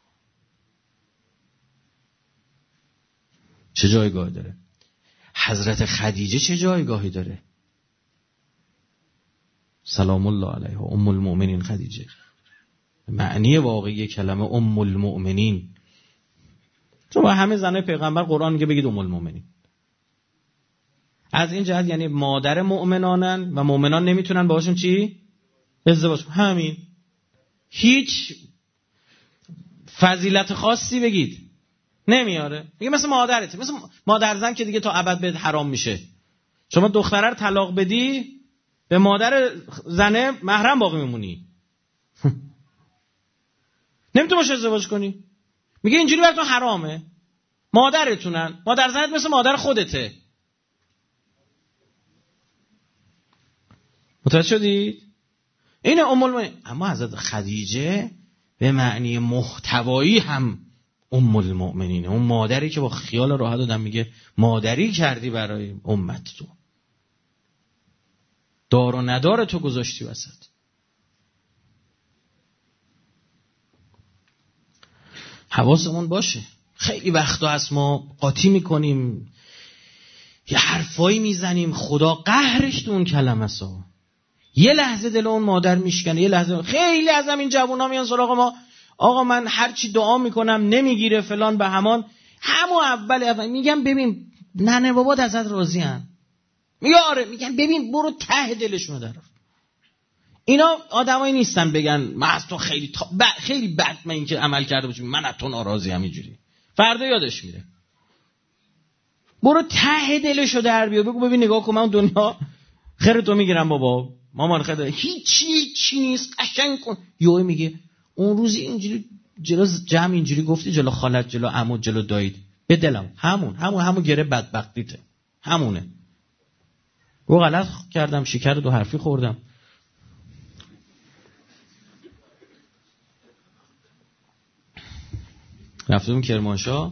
چه جایگاهی داره؟ حضرت خدیجه چه جایگاهی داره؟ سلام الله علیها ام المؤمنین خدیجه. معنی واقعی کلمه ام المؤمنین، چون با همه زنای پیغمبر قرآن میگه بگید ام المؤمنین. از این جهت یعنی مادر مؤمنانن و مؤمنان نمیتونن باهاشون چی؟ ازدواج کنن. همین. هیچ فضیلت خاصی بگید نمیاره. میگه مثل مادرته، مثل مادر زن که دیگه تا ابد بهت حرام میشه. شما دختره رو طلاق بدی به مادر زنه محرم باقی میمونی. نمیتونی باشه ازدواج کنی. میگه اینجوری براتون حرامه. مادرتونن. مادر زنت مثل مادر خودته. متوجه شدید؟ این ام المؤمنین. اما حضرت خدیجه به معنی محتوایی هم ام المؤمنینه. اون مادری که با خیال راحت دادم میگه مادری کردی برای امت تو، دار و ندار تو گذاشتی وسط. حواسمون باشه. خیلی وقتا هست ما قاطی میکنیم، یه حرفایی میزنیم، خدا قهرش تو اون کلمه سا. یه لحظه دل اون مادر میشکنه، یه لحظه. خیلی از همین جوونا میان سراغ ما، آقا من هر چی دعا میکنم نمیگیره فلان به همان. همون اول اول میگم ببین ننه بابات ازت راضی ان. میگه آره. میگم ببین برو ته دلشون در. اینا آدمایی نیستن بگن من از تو خیلی تا... ب... خیلی بد من این که عمل کرده باشم من از تو ناراضی ام. اینجوری فردا یادش میره. برو ته دلشو در بیار، بگو ببین نگاه کن من دنیا خیر تو میگیرم بابا، مامان خیر هیچی چی نیست قشنگ کن. یهو میگه اون روزی اینجوری جلو جمع اینجوری گفتی، جلو خالت، جلو عمو، جلو دایید، به دلم همون همون همون گره بدبختیته، همونه. گو غلط کردم، شکر دو حرفی خوردم. رفتم کرمانشاه،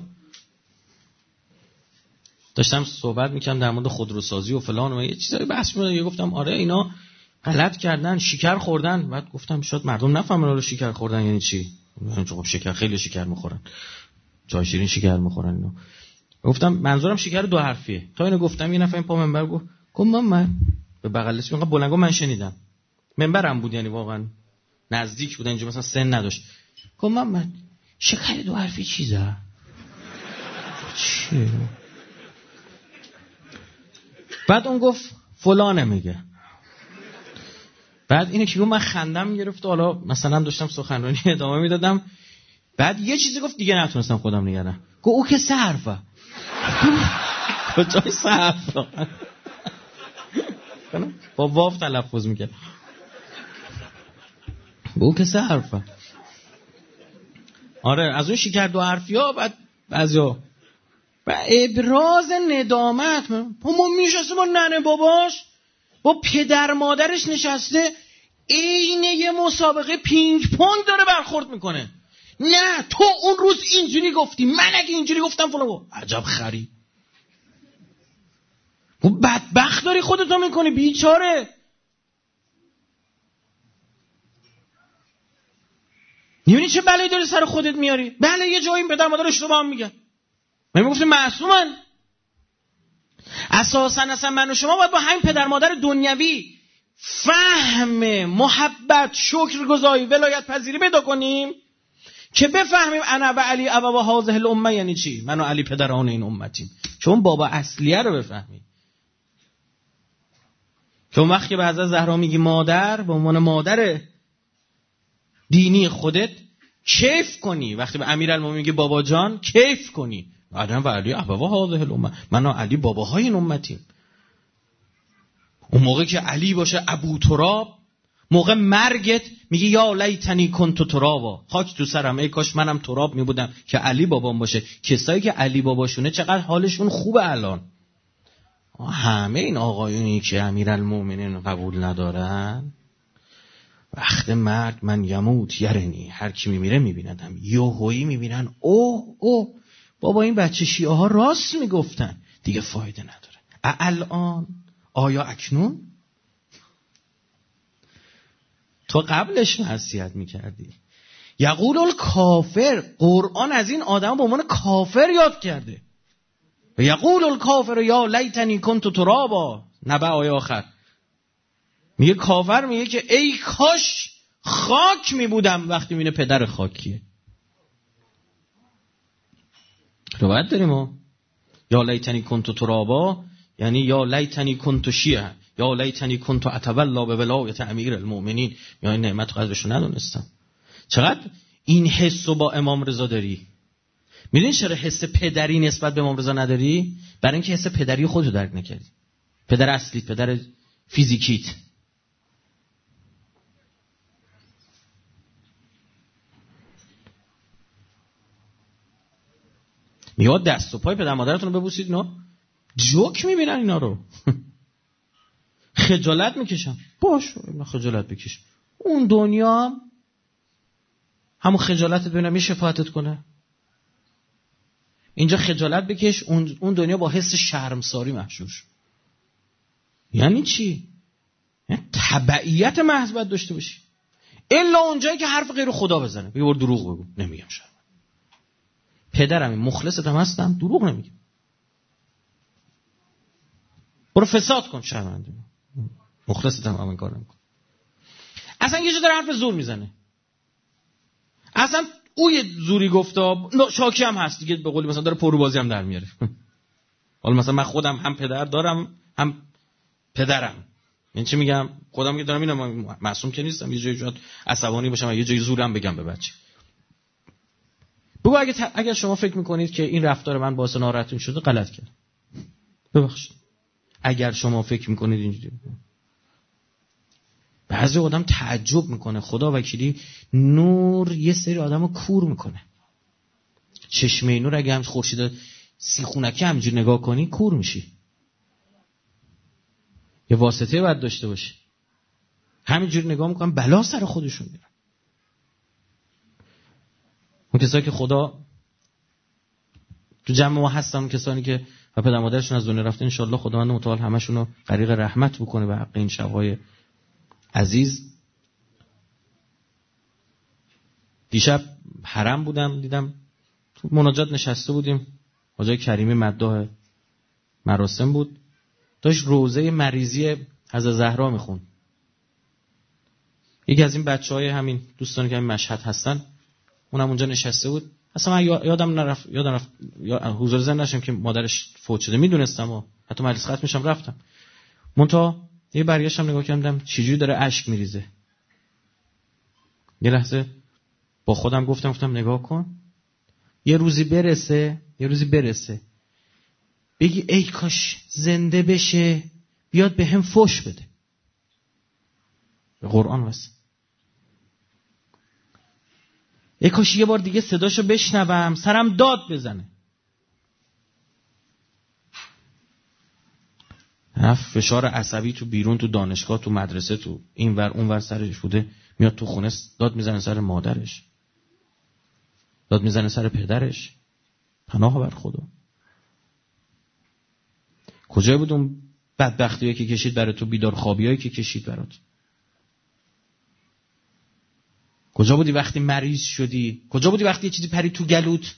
داشتم صحبت میکردم در مورد خودروسازی و فلان و یه چیزایی بحث می‌کردم. یه گفتم آره اینا غلط کردن، شکر خوردن. بعد گفتم شاید مردم نفهمن حالا شکر خوردن یعنی چی. خب شکر خیلی شکر میخورن، چای شیرین شکر میخورن اینا. گفتم منظورم شکر دو حرفیه. تا اینو گفتم یه نفر این پا منبر گفت گفت من من به بغلش میگم بلند گفت من شنیدم. منبرم بود یعنی واقعا نزدیک بود، اینجا مثلا سن نداشت. گفت من من شکر دو حرفی چیزه؟ چیه؟ بعد اون گفت فلانه میگه. بعد اینو که گفت من خندم گرفت، حالا مثلا داشتم سخنرانی ادامه میدادم، بعد یه چیزی گفت دیگه نتونستم خودم نگردم. گفت او که سه حرفه. کجای سه حرفه؟ با واو تلفظ میکرد. او که سه حرفه. آره از اون شکر دو حرفی ها. بعد بعضیا و ابراز ندامت ما میشستیم با ننه باباش با پدر مادرش نشسته عین یه مسابقه پینگ پونگ داره برخورد میکنه. نه تو اون روز اینجوری گفتی، من اگه اینجوری گفتم فلان. عجب خری. و بدبخت داری خودتو میکنی بیچاره. میبینی چه بلایی داری سر خودت میاری؟ بله یه جایی پدر مادر اشتباه هم میگن. من میگفتم معصومن. اساسا اصلا من و شما باید با همین پدر مادر دنیوی فهم، محبت، شکرگزاری، ولایت پذیری پیدا کنیم که بفهمیم انا و علی ابوا هذه الامه یعنی چی. من و علی پدران این امتیم. چون بابا اصلیه رو بفهمیم. که اون وقت که به حضرت زهرا میگی مادر، به عنوان مادر دینی خودت کیف کنی. وقتی به امیرالمومنین میگی بابا جان کیف کنی. انا و علی ابوا هذه الامه، من و علی باباهای این امتیم. اون موقع که علی باشه ابو تراب، موقع مرگت میگی یا لیتنی کنت ترابا، خاک تو سرم ای کاش منم تراب میبودم که علی بابام باشه. کسایی که علی باباشونه چقدر حالشون خوبه الان. همه این آقایونی که امیرالمومنین قبول ندارن، وقت مرگ من یموت یرنی، هر کی میمیره میبیندم، یوهویی میبینن اوه اوه بابا این بچه شیعه ها راست میگفتن، دیگه فایده نداره. الان آیا اکنون تو قبلش نصیحت میکردی؟ یقول الکافر، قرآن از این آدم به عنوان کافر یاد کرده. و یقول الکافر یا لیتنی کنت ترابا، نبع آیه آخر میگه کافر میگه که ای کاش خاک میبودم وقتی میبینه پدر خاکیه. روایت داریم ها یا لیتنی کنت ترابا یعنی یا لیتنی کنت شیعه، یا لیتنی کنت اتولا به ولایت امیر المؤمنین، یعنی نعمت قدرشو ندونستم. چقدر این حسو با امام رضا داری؟ میدونی چرا حس پدری نسبت به امام رضا نداری؟ برای اینکه حس پدری خودتو درک نکردی. پدر اصلیت، پدر فیزیکیت. میاد دست و پای پدر مادرتون رو ببوسید، نه جوک میبینن اینا رو. خجالت میکشن. باش خجالت بکش. اون دنیا هم همون خجالتت ببینم یه شفاعتت کنه. اینجا خجالت بکش، اون دنیا با حس شرمساری محشور شد. یعنی چی؟ یعنی تبعیت محض باید داشته باشی. الا اونجایی که حرف غیر خدا بزنه بگی بار دروغ بگو، نمیگم شرم. پدرم مخلصتم هستم، دروغ نمیگم. برو فساد کن، شرمنده مخلصتم هم این کار نمیکن. اصلا یه جا داره حرف زور میزنه. اصلا او یه زوری گفته، شاکی هم هست دیگه، به قولی مثلا داره پروبازی هم در میاره. حالا مثلا من خودم هم پدر دارم هم پدرم، من چی میگم خودم که دارم اینم معصوم که نیستم، یه جایی جات عصبانی باشم یه جایی زورم بگم به بچه. بگو اگه ت... اگر شما فکر میکنید که این رفتار من باعث ناراحتتون شده غلط کردم، ببخشید. اگر شما فکر میکنید اینجوری، بعضی آدم تعجب میکنه خدا وکیلی نور یه سری آدمو کور میکنه. چشمه نور اگه هم خورشید سیخونکی همینجوری نگاه کنی کور میشی. یه واسطه باید داشته باشی. همینجوری نگاه میکنن بلا سر خودشون میرن. اون کسایی که خدا تو جمع ما هستن، کسانی که و پدر مادرشون از دنیا رفتن، انشالله خداوند متعال همشون رو غریق رحمت بکنه به حق این شب‌های عزیز. دیشب حرم بودم، دیدم تو مناجات نشسته بودیم، حاجی کریمی مداح مراسم بود، داشت روزه مریضی حضرت زهرا میخون. یکی از این بچهای همین دوستانی که همین مشهد هستن اونم اونجا نشسته بود. اصلا من یادم نرفت، یادم رفت حضور ذهن نشم که مادرش فوت شده، میدونستم و حتی مجلس ختم میشم رفتم. منتها یه برگشتم نگاه کردم چجوری داره اشک میریزه. یه لحظه با خودم گفتم گفتم نگاه کن، یه روزی برسه یه روزی برسه بگی ای کاش زنده بشه بیاد به هم فوش بده. به قرآن واسه ای کاش یه بار دیگه صداشو بشنوم سرم داد بزنه. طرف فشار عصبی تو بیرون، تو دانشگاه، تو مدرسه، تو این ور اون ور سرش بوده، میاد تو خونه داد میزنه سر مادرش، داد میزنه سر پدرش. پناه بر خدا. کجا بود اون بدبختیایی که کشید برای تو، بیدار خوابیایی که کشید برات؟ کجا بودی وقتی مریض شدی؟ کجا بودی وقتی یه چیزی پرید تو گلوت؟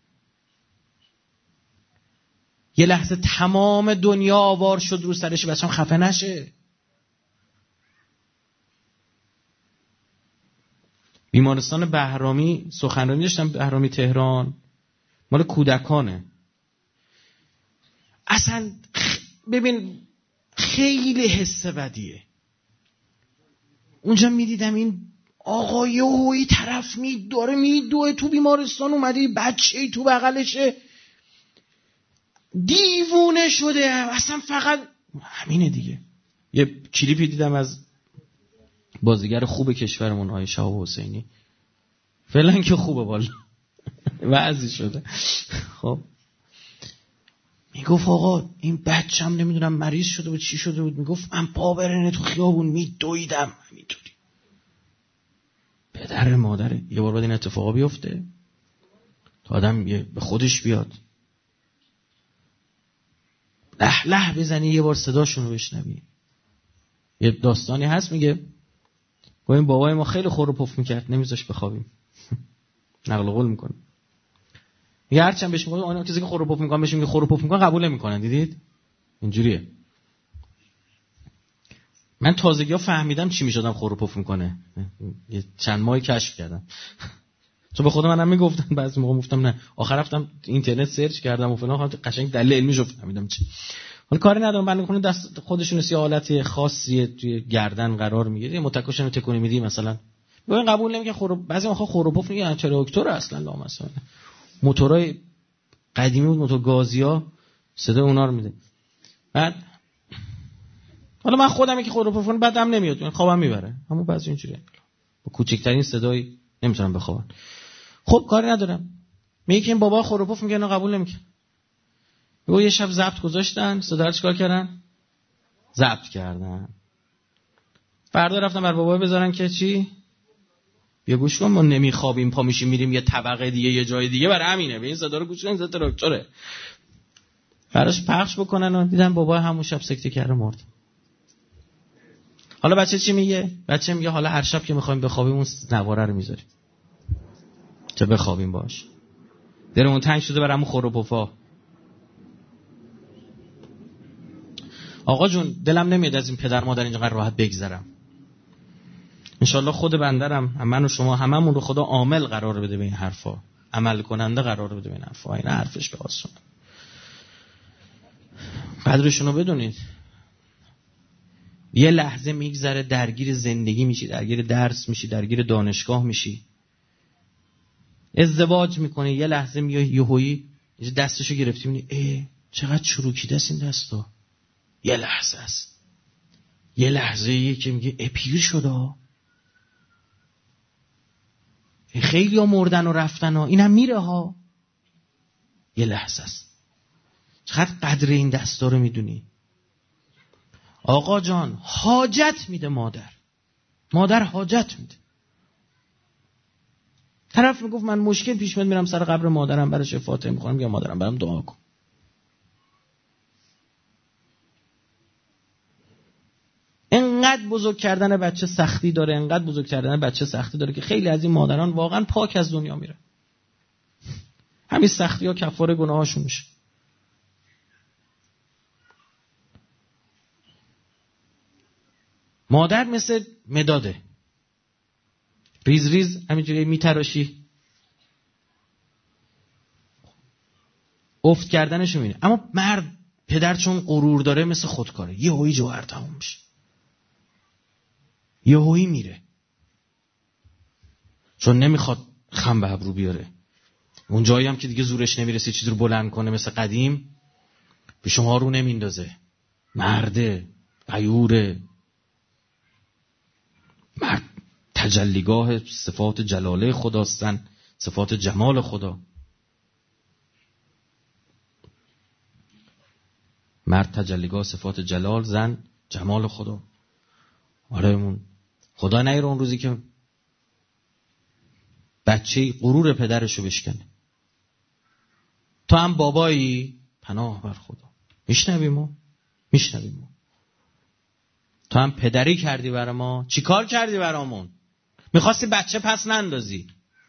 یه لحظه تمام دنیا آوار شد رو سرش، بچه‌م خفه نشه. بیمارستان بهرامی سخنرانی داشتم، بهرامی تهران، مال کودکانه. اصلا ببین خیلی حس بدیه. اونجا میدیدم این آقای هوی طرف می داره میدوه تو بیمارستان، اومده بچه‌ای تو بغلشه، دیوونه شده اصلا. فقط همینه دیگه. یه کلیپی دیدم از بازیگر خوب کشورمون آقای شهاب حسینی، فعلا که خوبه والا وضعی شده. خب میگفت آقا این بچه‌م نمیدونم مریض شده بود چی شده بود، میگفت من پا برهنه تو خیابون میدویدم همینطوری. پدر مادر یه بار بعد این اتفاقا بیفته تا آدم به خودش بیاد، له له بزنی، یه بار صداشون رو بشنوی. یه داستانی هست میگه این بابای ما خیلی خور و پف میکرد، نمیذاش بخوابیم. نقل قول میکنه. میگه هرچند بهش میگه اون کسی که خور و پف میکنه بهش میگه خور و پف میکنه قبول نمیکنن. دیدید اینجوریه. من تازگی‌ها فهمیدم چی میشدم خور و پف میکنه، یه چند ماهی کشف کردم. چون به خود منم میگفتن، بعضی موقع گفتم نه، آخر رفتم اینترنت سرچ کردم و فلان، قشنگ دلیل علمی شو فهمیدم چی. حالا کاری ندارم، بنده خدا دست خودشون سی حالت خاصی توی گردن قرار میگیره، متکاشن رو تکونی میدی مثلا، ببین قبول نمیکنه. خور بعضی موقع خور و پف میگن چرا دکتر اصلا لا مثلا موتورای قدیمی بود، موتور گازیا، صدا اونا رو میده. بعد حالا من خودم که خور و پف بعدم نمیاد، من خوابم میبره، همون بعضی اینجوریه با کوچکترین صدایی نمیتونم بخوابم. خب کاری ندارم. میگه که این بابا خور و پف میگه نه قبول نمیکنه. میگه یه شب ضبط گذاشتن، صدا رو چیکار کردن؟ ضبط کردن. فردا رفتن بر بابا بذارن که چی؟ بیا گوش کن، ما نمیخوابیم پا میشیم میریم یه طبقه دیگه یه جای دیگه، برای همینه به این صدا رو گوش کن، صدا تراکتوره. براش پخش بکنن و دیدن بابا همون شب سکته کرده مرد. حالا بچه چی میگه؟ بچه میگه حالا هر شب که میخوایم بخوابیم اون نواره رو میذاریم چه بخوابیم باش. دلمون تنگ شده برامون خور و پفا. آقا جون دلم نمیاد از این پدر مادر اینقدر راحت بگذرم. انشالله خود بندرم من و شما هممون رو خدا عامل قرار بده به این حرفا، عمل کننده قرار بده به این حرفا. این حرفش به آسون قدرشونو بدونید. یه لحظه میگذره درگیر زندگی میشی، درگیر درس میشی، درگیر دانشگاه میشی، ازدواج میکنی، یه لحظه میای یهویی دستشو گرفتی میبینی ای چقدر چروکیده است این دستا. یه لحظه است، یه لحظه یه که میگه ای پیر شده، خیلی ها مردن و رفتن ها اینم میره ها. یه لحظه است. چقدر قدر این دستا رو میدونی؟ آقا جان حاجت میده مادر، مادر حاجت میده. طرف میگفت من مشکل پیش میاد میرم سر قبر مادرم براش فاتحه میخونم، میگم مادرم برام دعا کن. انقدر بزرگ کردن بچه سختی داره، انقدر بزرگ کردن بچه سختی داره که خیلی از این مادران واقعا پاک از دنیا میره. همین سختی ها کفاره گناهاشون میشه. مادر مثل مداده، ریز ریز همینجوری میتراشی، افت کردنشو میبینه. اما مرد پدر چون غرور داره مثل خودکاره، یه هویی جوهر تموم میشه، یه هویی میره، چون نمیخواد خم به ابرو بیاره. اون جایی هم که دیگه زورش نمیرسه چیزی رو بلند کنه مثل قدیم، به شما رو نمیندازه. مرده، غیوره. مرد تجلیگاه صفات جلاله خداستن، صفات جمال خدا. مرد تجلیگاه صفات جلال، زن جمال خدا. آره اون خدا نیره اون روزی که بچه غرور پدرشو بشکنه. تو هم بابایی، پناه بر خدا. میشنویم ما میشنویم ما تو هم پدری کردی برای ما. چی کار کردی برامون؟ میخواستی بچه پس نندازی.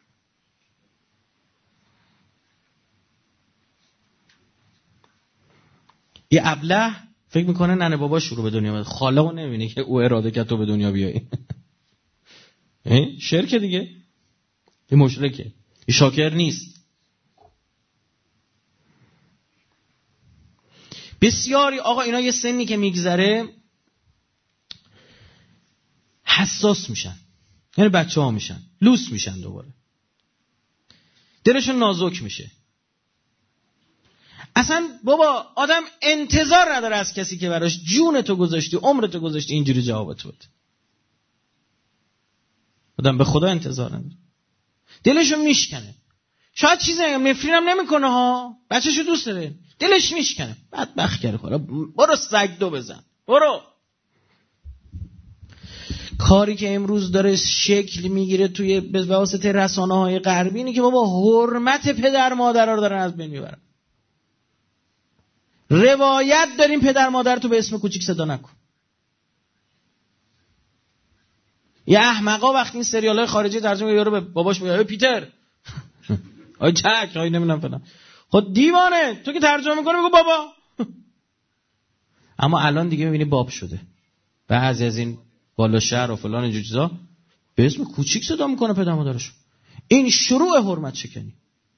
یه ابله فکر میکنه ننه بابا شروع به دنیا میاد، خاله اون نمیبینه که او اراده کرد تو به دنیا بیایی. شرکه دیگه، این مشرکه، این شاکر نیست. بسیاری آقا اینا یه سنی که میگذره حساس میشن، یعنی بچه ها میشن، لوس میشن، دوباره دلشون نازک میشه. اصلا بابا آدم انتظار نداره از کسی که براش جون تو گذاشتی، عمر تو گذاشتی، اینجوری جواب تو بده. آدم به خدا انتظار نداره، دلشون میشکنه. شاید چیزی نفرینم نمیکنه ها، بچه‌شو دوست داره، دلش میشکنه. بدبخت کرده خدا، برو سگ دو بزن، برو. کاری که امروز داره شکل میگیره توی به واسطه رسانه‌های غربی اینه که بابا حرمت پدر مادرها رو دارن از بین میبرن. روایت داریم پدر مادر تو به اسم کوچیک صدا نکن. یه احمقا وقتی این سریال‌های خارجی ترجمه یارو به باباش میگه پیتر آی چک آی نمیدونم فلان. خود دیوانه تو که ترجمه میکنه بگو بابا. اما الان دیگه میبینی باب شده. بعضی از این بالا شهر و فلان اینجور چیزا به اسم کوچیک صدا میکنه پدر مادرشو. این شروع حرمت شکنی،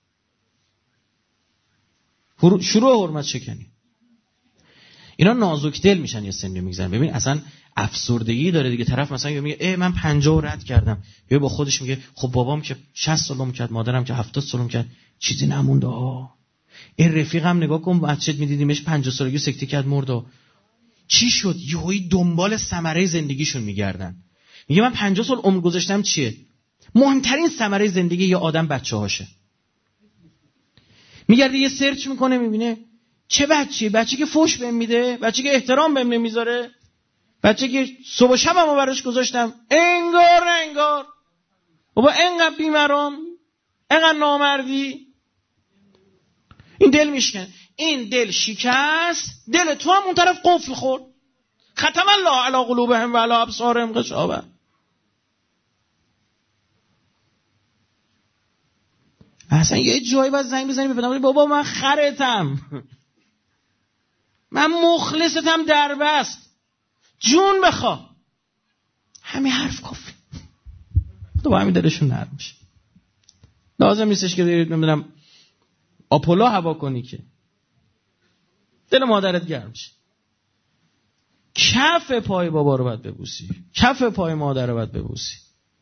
شروع حرمت شکنی. اینا نازک دل میشن یه سنی میگذرن. ببین اصلا افسردگی داره دیگه. طرف مثلا میگه ای من پنجاه رد کردم، یا با خودش میگه خب بابام که شصت سالم کرد، مادرم که هفتاد سالم کرد، چیزی نمونده ها. این رفیقم نگاه کن بچه‌ت میدیدیمش پنجاه سالگی سکته کرد مرد. چی شد؟ یهویی دنبال ثمره زندگیشون میگردن. میگه من پنجاه سال عمر گذاشتم چیه؟ مهمترین ثمره زندگی یه آدم بچه‌هاشه. میگرده یه سرچ میکنه میبینه چه بچه‌ای؟ بچه‌ای که فوش بهم میده، بچه‌ای که احترام بهم نمیذاره، بچه‌ای که صبح و شبمو براش گذاشتم، انگار انگار بابا انقدر بیمرام، انقدر نامردی. این دل میشکن، این دل شکست، دل تو هم اون طرف قفل خورد. ختم الله علی قلوبهم و علی ابصارهم غشاوه. اصلا یه جایی باید زنگ بزنی بفهمی بابا من خرتم، من مخلصتم دربست، جون بخوا. همین حرف کافی. تو با همین دلشون نرم میشه. لازم نیستش که برید نمیدونم آپولو هوا کنی که دل مادرت گرم میشه. کف پای بابا رو باید ببوسی، کف پای مادر رو باید ببوسی.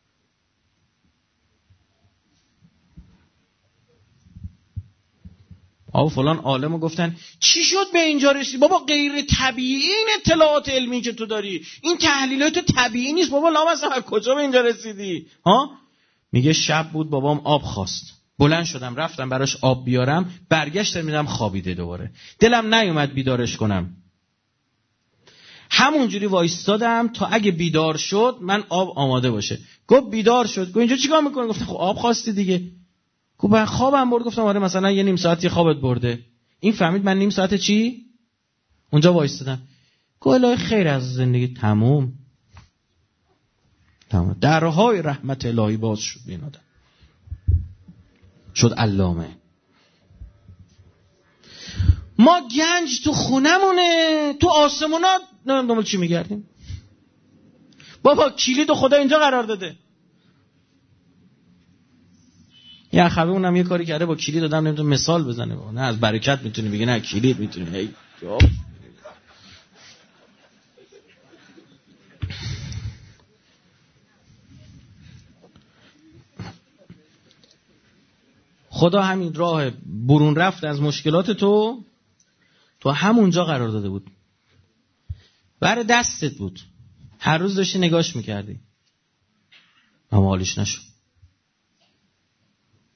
آو فلان عالمو گفتن چی شد به اینجا رسیدی؟ بابا غیر طبیعی این اطلاعات علمی که تو داری، این تحلیلات طبیعی نیست بابا. لامصب از کجا به اینجا رسیدی ها؟ میگه شب بود بابام آب خواست، بلند شدم رفتم براش آب بیارم، برگشتم میدم خوابیده دوباره. دلم نیومد بیدارش کنم، همونجوری وایستادم تا اگه بیدار شد من آب آماده باشه. گفت بیدار شد. گفت اینجا چیکار میکنی؟ گفتم خب آب خواستی دیگه. گفت من خوابم برد. گفتم آره مثلا یه نیم ساعتی خوابت برده. این فهمید من نیم ساعت چی؟ اونجا وایستادم. گفت الهی خیر از زندگی. تموم تمام درهای رحمت الهی باز شد. این آدم شد علامه. ما گنج تو خونمونه، تو آسمونا نمیدونم چی میگردیم. بابا کلید خدا اینجا قرار داده. یه اخوی اونم یه کاری کرده با کلید دادم نمیتونه مثال بزنه. بابا نه از برکت میتونی بگی، نه کلید میتونی. هی خدا همین راه برون رفت از مشکلات تو تو همونجا قرار داده بود. بر دستت بود، هر روز داشتی نگاش میکردی، اما حالیش نشد.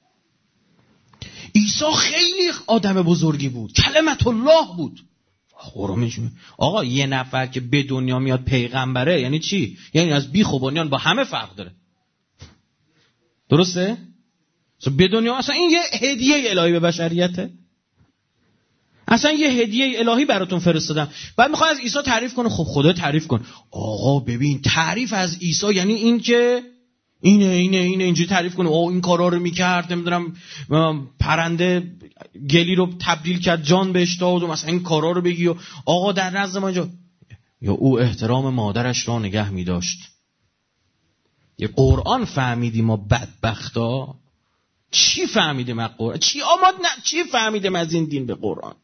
عیسی خیلی آدم بزرگی بود، کلمت الله بود. قرآن میشه. آقا یه نفر که به دنیا میاد پیغمبره یعنی چی؟ یعنی از بی خوبانیان با همه فرق داره. درسته؟ به دنیا اصلا این یه هدیه الهی به بشریته. اصلا یه هدیه الهی براتون فرستادم. بعد میخواد از عیسی تعریف کنه. خب خدا تعریف کن. آقا ببین تعریف از عیسی یعنی این که اینه اینه اینه اینجوری تعریف کنه. او این کارا رو میکرد، نمیدونم پرنده گلی رو تبدیل کرد جان بهش داد و مثلا این کارا رو بگی. و آقا در نزد ما اینجا یا او احترام مادرش را نگه میداشت. یه قرآن فهمیدیم ما بدبختا. چی فهمیدیم از قرآن؟ چی آماد نه چی فهمیدیم از این دین به قرآن؟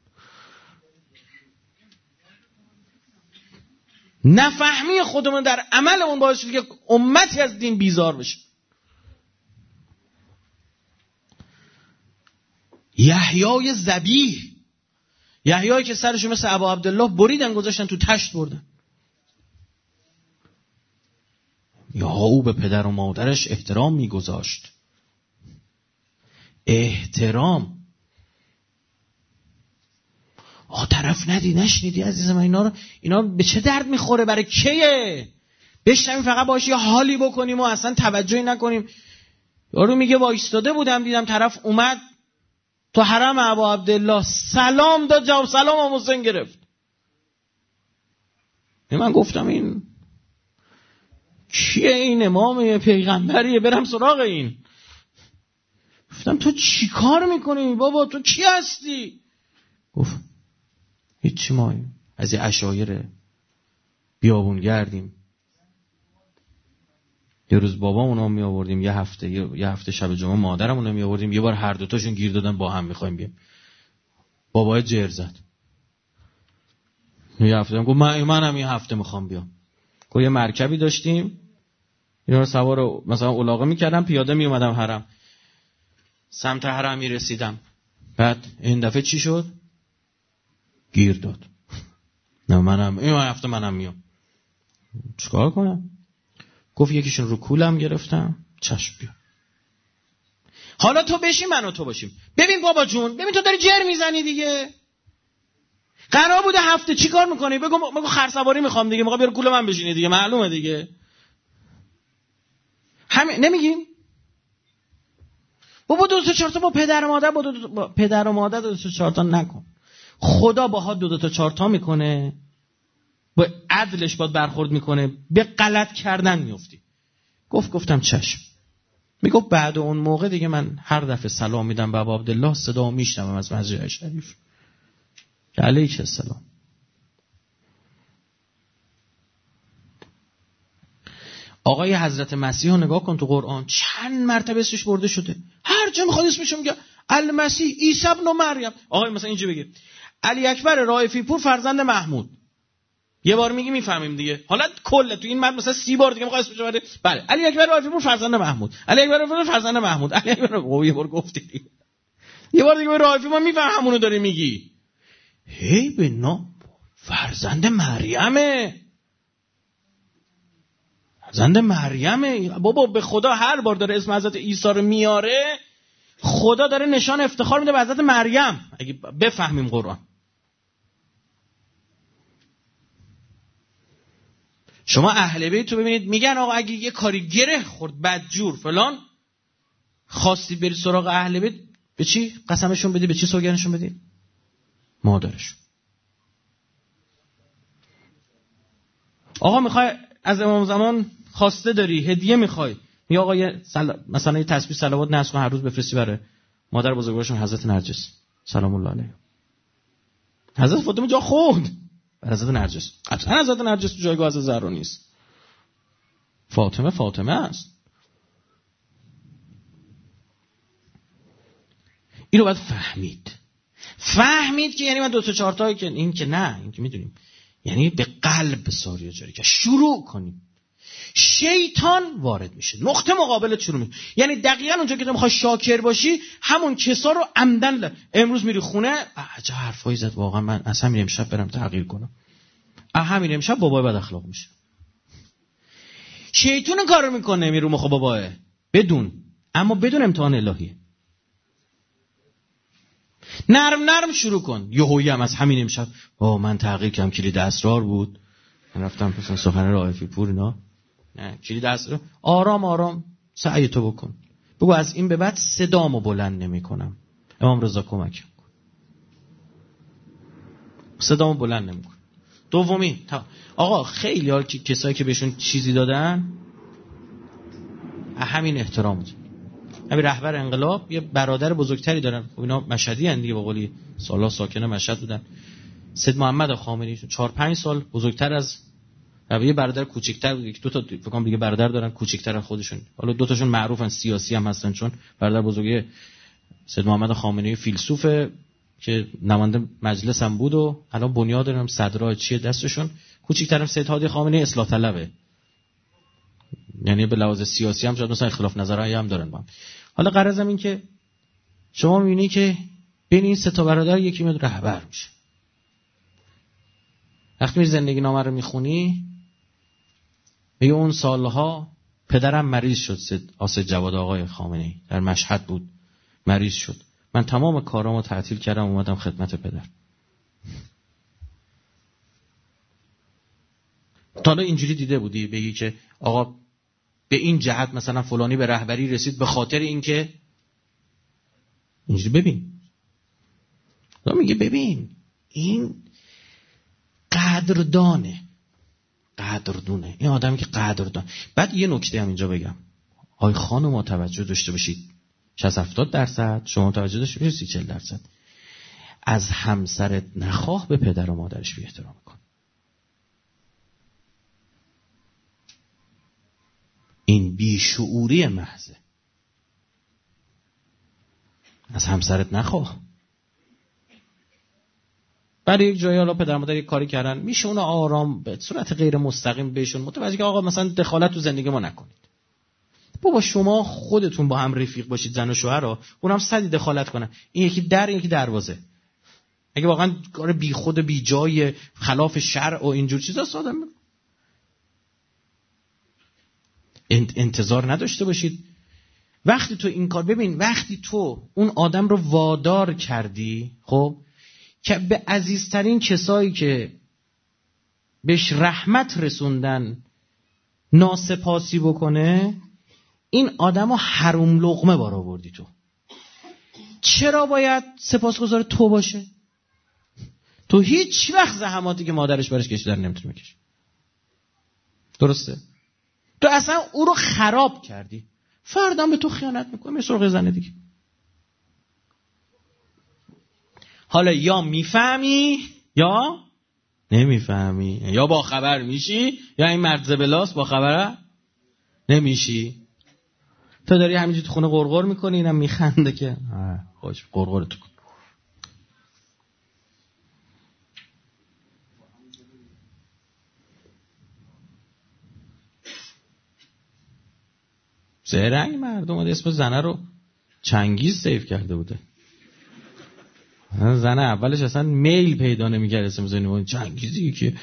نفهمی خودمون در عملمون باعث شده که امتی از دین بیزار بشه. یحیای ذبیح، یحیایی که سرشو مثل ابا عبدالله بریدن گذاشتن تو تشت بردن. یا او به پدر و مادرش احترام میگذاشت. احترام. آه طرف ندی نشنیدی عزیزم اینا رو، اینا به چه درد میخوره؟ برای کیه؟ بشنویم فقط باش یه حالی بکنیم و اصلا توجهی نکنیم. یارو میگه وایستاده بودم دیدم طرف اومد تو حرم ابا عبدالله سلام داد، جواب سلام حسین گرفت. من گفتم این کیه؟ این امامه پیغمبریه برم سراغ این. گفتم تو چی کار میکنی بابا؟ تو کی هستی؟ گفت هیچی، ما از یه عشایر بیابون گردیم. یه روز بابامونو می آوردیم، یه هفته یه هفته شب جمعه مادرمونو می آوردیم، یه بار هر دو تاشون گیر دادن با هم میخوایم بیام. بابا جر زد. یه هفته هم گفت من منم یه هفته میخوام بیام. گفت یه مرکبی داشتیم اینا رو سوار مثلا الاغه میکردم پیاده می اومدم حرم. سمت حرم می رسیدم. بعد این دفعه چی شد؟ گیر داد. نه منم این هفته منم میام. چیکار کنم؟ گفت یکیشون رو کولم گرفتم. چشم بیا. حالا تو بشی من و تو باشیم. ببین بابا جون، ببین تو داری جر میزنی دیگه. قرار بوده هفته چی کار میکنی؟ بگو بگو خرسواری میخوام دیگه. میخوام بیار کول من بشینی دیگه. معلومه دیگه. همین نمیگیم؟ بابا دو تا چهار تا با پدر و مادر با, دو با پدر و مادر دو تا چهار تا نکن. خدا باها دو, دو تا چهار تا میکنه، با عدلش باید برخورد میکنه، به غلط کردن میفتی. گفت گفتم چشم. میگفت بعد اون موقع دیگه من هر دفعه سلام میدم به ابا عبدالله صدا میشنوم از مسجد شریف علیک السلام. آقای حضرت مسیح رو نگاه کن تو قرآن چند مرتبه اسمش برده شده. هر جا میخواد اسمش میگه المسیح عیسی ابن مریم. آقای مثلا اینجا بگه علی اکبر رائفی پور فرزند محمود. یه بار میگی میفهمیم دیگه. حالا کل تو این متن مثلا سی بار دیگه میخواد اسمش بره. بله علی اکبر رائفی پور فرزند محمود. علی اکبر رائفی پور فرزند محمود. علی اکبر او یه بار گفتی دیگه. یه بار دیگه رائفی ما میفهم همونو داری میگی. هی به نام فرزند مریمه. فرزند مریمه. بابا به خدا هر بار داره اسم حضرت عیسی رو میاره خدا داره نشان افتخار میده به حضرت مریم. اگه بفهمیم قرآن. شما اهل بیت رو ببینید میگن آقا اگه یه کاری گره خورد بدجور فلان خواستی بری سراغ اهل بیت به چی قسمشون بدی؟ به چی سوگندشون بدی؟ مادرشون. آقا میخوای از امام زمان خواسته داری هدیه میخوای یا آقا یه سل... مثلا یه تسبیح صلوات نصب هر روز بفرستی برای مادر بزرگوارشون حضرت نرجس سلام الله علیها. حضرت فاطمه جا خود بر حضرت نرجس. قطعا حضرت نرجس تو جایگاه حضرت زهرا نیست. فاطمه فاطمه است. اینو باید فهمید. فهمید که یعنی من دو تا چهار تایی که این که نه این که میدونیم یعنی به قلب ساری جاری که شروع کنیم شیطان وارد میشه نقطه مقابلت شروع میشه. یعنی دقیقاً اونجا که تو میخوای شاکر باشی همون کسا رو عمدن ل... امروز میری خونه عجب حرفایی زد واقعا من اصلا همین امشب برم تغییر کنم. همین امشب بابای بد اخلاق میشه. شیطان کارو میکنه میرو مخ باباه بدون اما بدون امتحان الهیه. نرم نرم شروع کن. یهویی هم از همین امشب با من تحقیق کردم کلید اسرار بود، من رفتم مثلا سخن رائفی پور اینا. نه، کلید اسرار. آرام آرام سعی تو بکن. بگو از این به بعد صدامو بلند نمی‌کنم. امام رضا کمک کن. صدامو بلند نمی‌کنم. دومی تا آقا خیلی ها که کسایی که بهشون چیزی دادن همین احترام بود. همین رهبر انقلاب یه برادر بزرگتری دارن، اینا مشهدی ان دیگه، به قولی سالا ساکن مشهد بودن. سید محمد خامنه‌ای چهار پنج سال بزرگتر از یه برادر کوچیک‌تر بود، دو تا فکر کنم دیگه برادر دارن کوچیک‌تر از خودشون. حالا دو تاشون معروفن، سیاسی هم هستن، چون برادر بزرگی سید محمد خامنه‌ای فیلسوفه که نماینده مجلس هم بود و الان بنیاد دارم صدرا چیه دستشون. کوچیک‌ترم سید هادی خامنه‌ای اصلاح طلبه، یعنی به لحاظ سیاسی هم شاید مثلا اختلاف نظرایی هم دارن با هم. حالا غرضم این که شما می‌بینی که بین این سه تا برادر یکی میاد رهبر میشه. وقتی می زندگی نامه رو میخونی میگه اون سالها پدرم مریض شد، سید آسد جواد آقای خامنه‌ای در مشهد بود، مریض شد، من تمام کارامو تعطیل کردم اومدم خدمت پدر. تا حالا اینجوری دیده بودی بگی که آقا به این جهت مثلا فلانی به رهبری رسید به خاطر اینکه اینجوری؟ ببین تو میگه ببین این قدردانه، قدردونه، این آدمی که قدردان. بعد یه نکته هم اینجا بگم، آی خانم توجه داشته باشید، شصت هفتاد درصد شما توجه داشته باشید، سی چهل درصد از همسرت نخواه به پدر و مادرش بی احترام کن. این بیشعوری محضه. از همسرت نخواه. برای یک جایی حالا پدر مادر یک کاری کردن، میشه اون آرام به صورت غیر مستقیم بهشون متوجه که آقا مثلا دخالت تو زندگی ما نکنید. بابا شما خودتون با هم رفیق باشید، زن و شوهر، اونم صدی دخالت کنن، این یکی در این یکی دروازه. اگه واقعا کار بی خود و بی جای خلاف شرع و اینجور چیزا آدم انتظار نداشته باشید. وقتی تو این کار، ببین وقتی تو اون آدم رو وادار کردی خب که به عزیزترین کسایی که بهش رحمت رسوندن ناسپاسی بکنه، این آدمو حروم لقمه بار آوردی تو. چرا باید سپاسگزار تو باشه؟ تو هیچ وقت زحماتی که مادرش برش کشیده رو نمیتونی بکشی. درسته؟ تو اصلا او رو خراب کردی، فردا به تو خیانت میکنه، مثل سرغ زنه دیگه. حالا یا میفهمی یا نمیفهمی، یا با خبر میشی یا این مرد زبلاست با خبره نمیشی. تو داری همینجوری تو خونه قرقر میکنی، اینم میخنده که خوش قرقر تو کن. زرنگ مردم اومده اسم زنه رو چنگیز سیف کرده بوده. زنه اولش اصلا میل پیدا نمی‌کرد اسم زنه چنگیزی که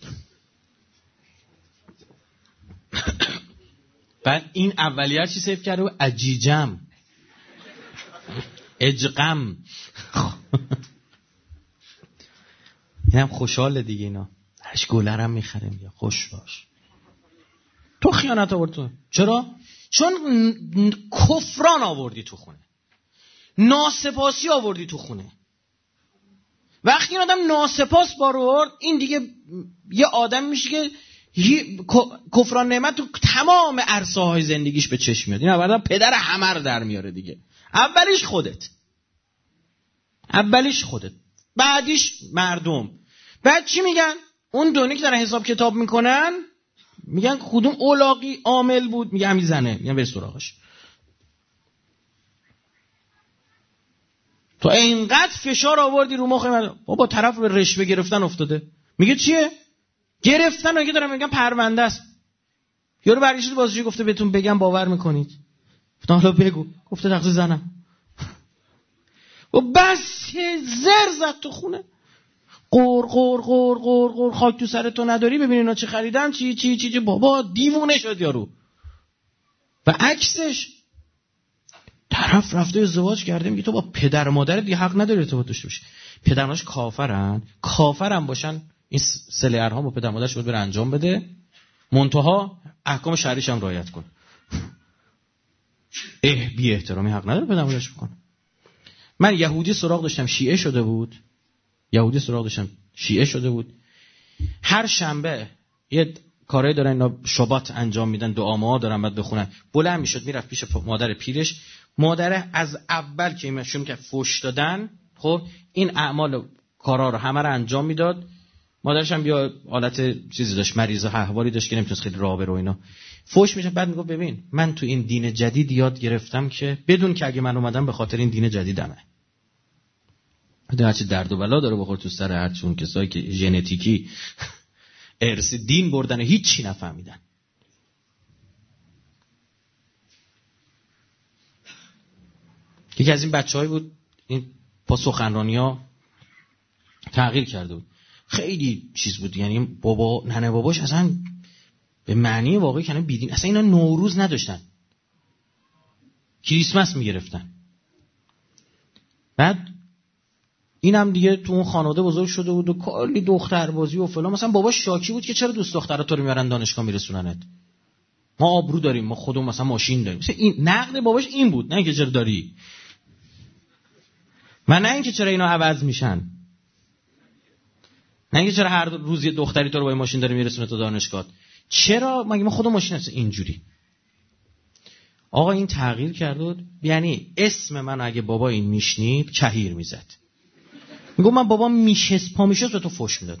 بعد این اولیه چی سیف کرده بود؟ عجیجم، اجقم. اینم خوشحاله دیگه، اینا هرش گلر هم میخره میگه خوش باش. تو خیانت آورد تو. چرا؟ چون کفران آوردی تو خونه، ناسپاسی آوردی تو خونه. وقتی این آدم ناسپاس بار آورد، این دیگه یه آدم میشه که کفران نعمت تو تمام عرصه های زندگیش به چشم میاد. این اولا پدر همه رو در میاره دیگه. اولیش خودت، اولیش خودت، بعدیش مردم. بعد چی میگن؟ اون دونه که دارن حساب کتاب میکنن میگن کدوم اولاقی عامل بود، میگن همین زنه، میگن برس سراغش. تو اینقدر فشار آوردی رو مخ من، بابا طرف به رشوه گرفتن افتاده. میگه چیه؟ گرفتن. اگه دارم میگم پرونده است. یارو برگشت بازجویی گفته بهتون بگم باور میکنید؟ گفتم حالا بگو. گفته تقصیر زنم. و بس زر زد تو خونه. قور قور قور قور قور خاک تو سر تو نداری، ببین اینا چه خریدن، چی چی چی, چی. بابا دیوونه شد یارو. و عکسش طرف رفته ازدواج کرده، میگه تو با پدر مادرت دیگه حق نداری ارتباط داشته باشی. پدر مادرش کافرن، کافرن باشن این سله ارهام با پدر مادرش رو بره انجام بده، منتها احکام شرعیش هم رعایت کن. اه بی احترامی حق نداره پدر مادرش بکنه. من یهودی سراغ داشتم شیعه شده بود، یهودی سراغ داشتم شیعه شده بود، هر شنبه یه کارایی دارن اینا شبات انجام میدن، دعام‌ها دارن بعد بخونن، بلند میشد میرفت پیش مادر پیرش، مادر از اول که ایشون که فوش دادن، خب این اعمال کارا رو همه رو انجام میداد. مادرش هم بیا حالت چیزی داشت، مریض و احوالی داشت که نمیتونست خیلی راه بره و اینا، فوش میشه. بعد میگه ببین من تو این دین جدید یاد گرفتم که بدون که اگه من اومدم به خاطر این دین جدیدمه. هرچی درد و بلا داره بخور تو سر هر چون کسایی که ژنتیکی ارث دین بردن هیچ چی نفهمیدن. یکی از این بچه‌هایی بود این با سخنرانی‌ها تغییر کرده بود، خیلی چیز بود، یعنی بابا ننه باباش اصلا به معنی واقعی کنه بیدین، اصلا اینا نوروز نداشتن، کریسمس میگرفتن. بعد اینم دیگه تو اون خانواده بزرگ شده بود و کلی دختر بازی و فلان. مثلا باباش شاکی بود که چرا دوست دخترا تو رو میبرن دانشگاه میرسوننت، ما آبرو داریم، ما خودمون مثلا ماشین داریم. مثلا این نقد باباش این بود، نه اینکه چرا داری، من نه اینکه چرا اینا عوض میشن، نه اینکه چرا هر روز یه دختری تو رو با ماشین داره میرسونه تو دانشگاه، چرا مگه ما خودمون ماشین هست. اینجوری آقا این تغییر کرد بود. یعنی اسم من اگه بابا این میشنید کهیر میزد، میگم من بابا میشست پا میشست به تو فوش میداد.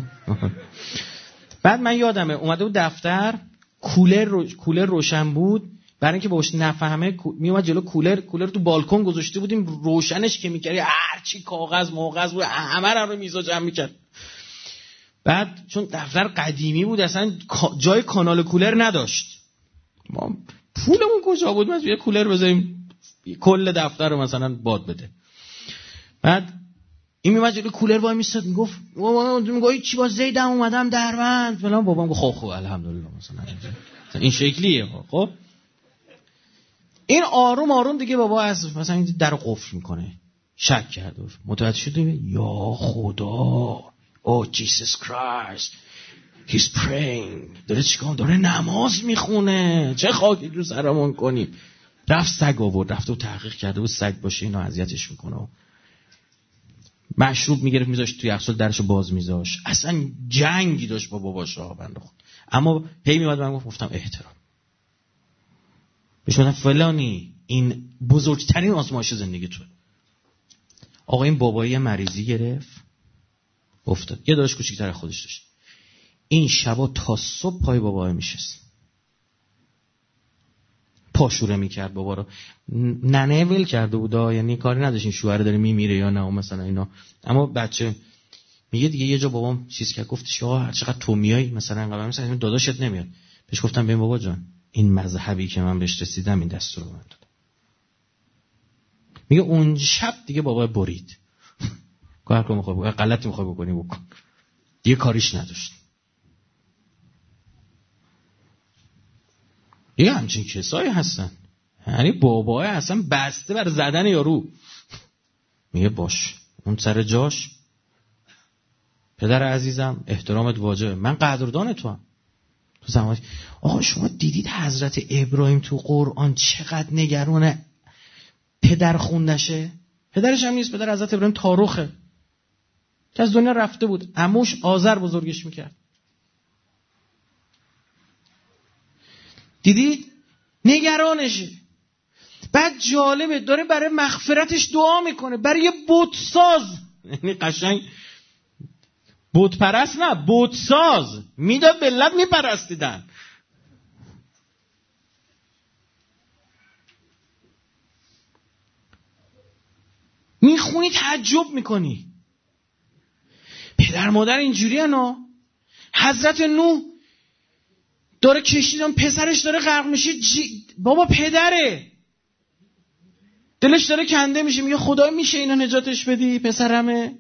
بعد من یادمه اومده بود دفتر، کولر رو... کولر روشن بود، برای اینکه باهاش نفهمه میومد جلو کولر، کولر تو بالکن گذاشته بودیم روشنش که میکردی هر چی کاغذ موغذ بود همه رو میزا جمع میکرد. بعد چون دفتر قدیمی بود اصلا جای کانال کولر نداشت، ما پولمون کجا بود ما یه کولر بذاریم کل دفتر رو مثلا باد بده. بعد این میومد جلوی کولر وای میستاد میگفت بابا میگه چی با زیدم اومدم دربند فلان، بابام گفت خب خب الحمدلله مثلا این شکلیه. خب این آروم آروم دیگه بابا از مثلا این در قفل میکنه، شک کرد متوجه شد یا خدا او جیسوس کرایست he's praying، داره چیکار داره نماز میخونه، چه خاکی رو سرمون کنیم. رفت سگ آورد، رفت و تحقیق کرده و سگ باشه اینو اذیتش میکنه، مشروب میگرفت میذاشت توی یخچال درشو باز میذاشت، اصلا جنگی داشت با باباش ها بنده خود. اما هی میومد من گفتم احترام بهش، گفتم فلانی این بزرگترین آزمایش زندگی تو. آقا این بابایی مریضی گرفت افتاد، یه داداش کوچیک‌تر خودش داشت، این شبا تا صبح پای بابا میشست، پاشوره میکرد بابا رو، ننه ول کرده بودا، یعنی کاری نداشت این شوهر داره میمیره یا نه مثلا اینا. اما بچه میگه دیگه یه جا بابام چیز کرد، گفتش آقا هر چقدر تو میای مثلا انقدر مثلا داداشت نمیاد. بهش گفتم ببین بابا جان این مذهبی که من بهش رسیدم این دستور رو من داد. میگه اون شب دیگه بابا برید، کار کنم میخوای غلطی میخوای بکنی بکن، دیگه کاریش نداشت. یه همچین کسایی هستن، یعنی بابای اصلا بسته بر زدن یارو. میگه باش اون سر جاش، پدر عزیزم احترامت واجبه، من قدردان تو هم. تو زمانش آقا شما دیدید حضرت ابراهیم تو قرآن چقدر نگران پدر خوندشه؟ پدرش هم نیست، پدر حضرت ابراهیم تاروخه که از دنیا رفته بود، عموش آذر بزرگش میکرد. دیدید نگرانشه. بعد جالبه داره برای مغفرتش دعا میکنه، برای یه بتساز، یعنی قشنگ بت پرست نه بت ساز میداد ملت میپرستیدن. میخونی تعجب میکنی، پدر مادر اینجوری هنو. حضرت نوح داره کشیدن پسرش داره غرق میشه، جی... بابا پدره دلش داره کنده میشه، میگه خدا میشه اینو نجاتش بدی پسرمه.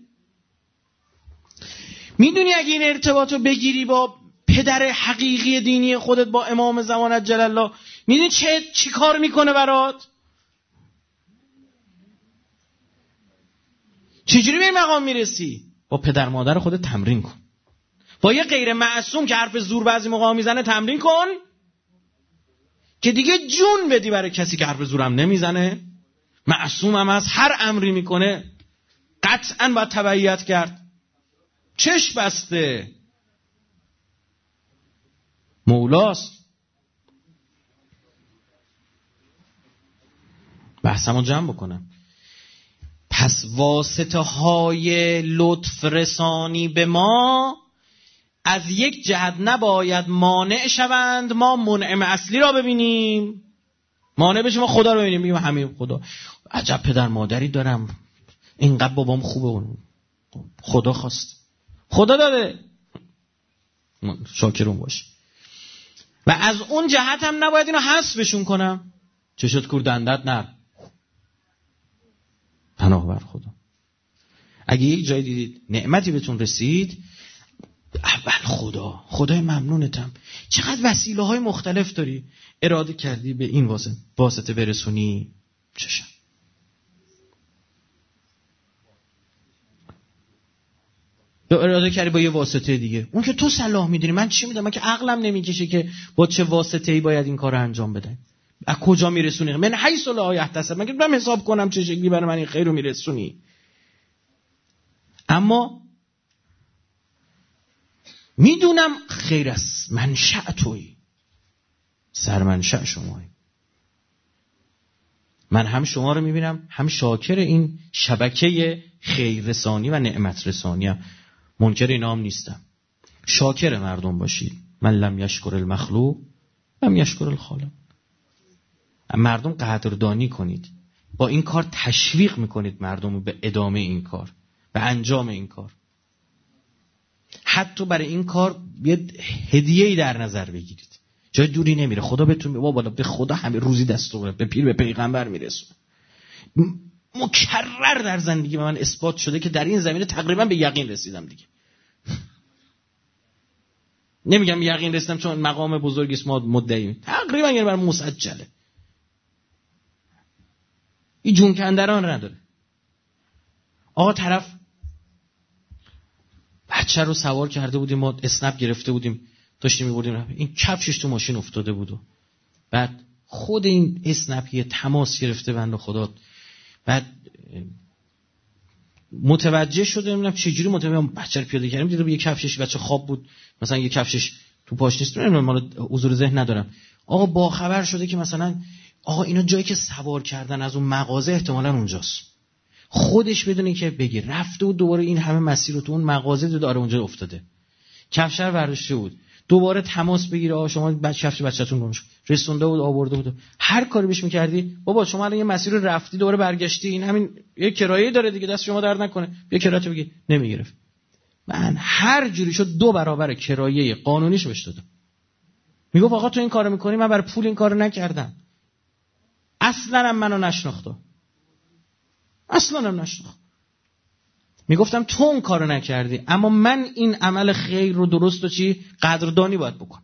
میدونی اگه این ارتباطو بگیری با پدر حقیقی دینی خودت، با امام زمانت جل الله، میدونی چه چی کار میکنه برات؟ چجوری به این مقام میرسی؟ با پدر مادر خودت تمرین کن. با یه غیر معصوم که حرف زور بعضی موقع میزنه تمرین کن که دیگه جون بدی برای کسی که حرف زورم نمیزنه، معصوم هم از هر امری میکنه قطعاً باید تبعیت کرد. چشم بسته مولاست. بحثمو جمع بکنم. پس واسطه های لطف رسانی به ما از یک جهت نباید مانع شوند ما منعم اصلی را ببینیم. مانع بشه ما خدا رو ببینیم، بگیم همین خدا عجب پدر مادری دارم، اینقدر بابام خوبه، اون خدا خواست، خدا داده، شاکرون باش. و از اون جهت هم نباید اینو حذفشون کنم. چشت کور دندت نر، پناه بر خدا. اگه یک جایی دیدید نعمتی بهتون رسید، اول خدا، خدای ممنونتم، چقدر وسیله های مختلف داری، اراده کردی به این واسطه واسطه برسونی، چشم. یا اراده کردی با یه واسطه دیگه، اون که تو صلاح میدونی، من چی میدونم، من که عقلم نمیکشه که با چه واسطه‌ای باید این کار رو انجام بدم. از کجا میرسونی؟ من حیث لا یحتسب، مگه من حساب کنم چه شکلی برای من این خیر رو میرسونی؟ اما میدونم خیر است، منشأ تویی، سرمنشأ شمایی. من هم شما رو میبینم، هم شاکر این شبکه خیر رسانی و نعمت رسانی هم. منکر اینا هم نیستم. شاکر مردم باشید. من لم یشکر المخلوق لم یشکر الخالق. مردم قدردانی کنید. با این کار تشویق میکنید مردم رو به ادامه این کار، به انجام این کار. حتی برای این کار یه هدیه‌ای در نظر بگیرید. جای دوری نمیره. خدا بهتون میگه بالا به خدا همه روزی دست رو به پیر به پیغمبر میرسونه. مکرر در زندگی من اثبات شده که در این زمینه تقریبا به یقین رسیدم دیگه. نمیگم یقین رسیدم چون مقام بزرگی است ما مدعی، تقریبا یعنی برام مسجله. این جون کندران نداره. آقا طرف بچه رو سوار کرده بودیم، ما اسنپ گرفته بودیم داشتیم می‌بردیم، این کفشش تو ماشین افتاده بود و بعد خود این اسنپ یه تماس گرفته بنده خدا. بعد متوجه شده، نمیدونم چجوری متوجه بچه رو پیاده کردیم، دیدم یه کفشش بچه خواب بود، مثلا یه کفشش تو پاش نیست، نمیدونم مال حضور ذهن ندارم. آقا با خبر شده که مثلا آقا اینا جایی که سوار کردن از اون مغازه احتمالاً اونجاست. خودش بدونه که بگی رفته و دوباره این همه مسیر رو تو اون مغازه داره اونجا افتاده. کفش رو برداشته بود، دوباره تماس بگیره آقا شما بچه کفش بچه‌تون گم شد، رسونده بود آورده بود، هر کاری بهش می‌کردی بابا شما الان یه مسیر رو رفتی دوباره برگشتی، این همین یه کرایه داره دیگه، دست شما درد نکنه، بیا کرایه‌تو بگی. نمیگرفت. من هر جوری شد دو برابر کرایه قانونیش بهش دادم. میگفت آقا تو این کارو می‌کنی، من برای پول این کارو نکردم، اصلاً هم منو نشناخته، اصلاً هم نشناخت. میگفتم تو اون کارو نکردی، اما من این عمل خیر رو درست و چی قدردانی باید بکنم.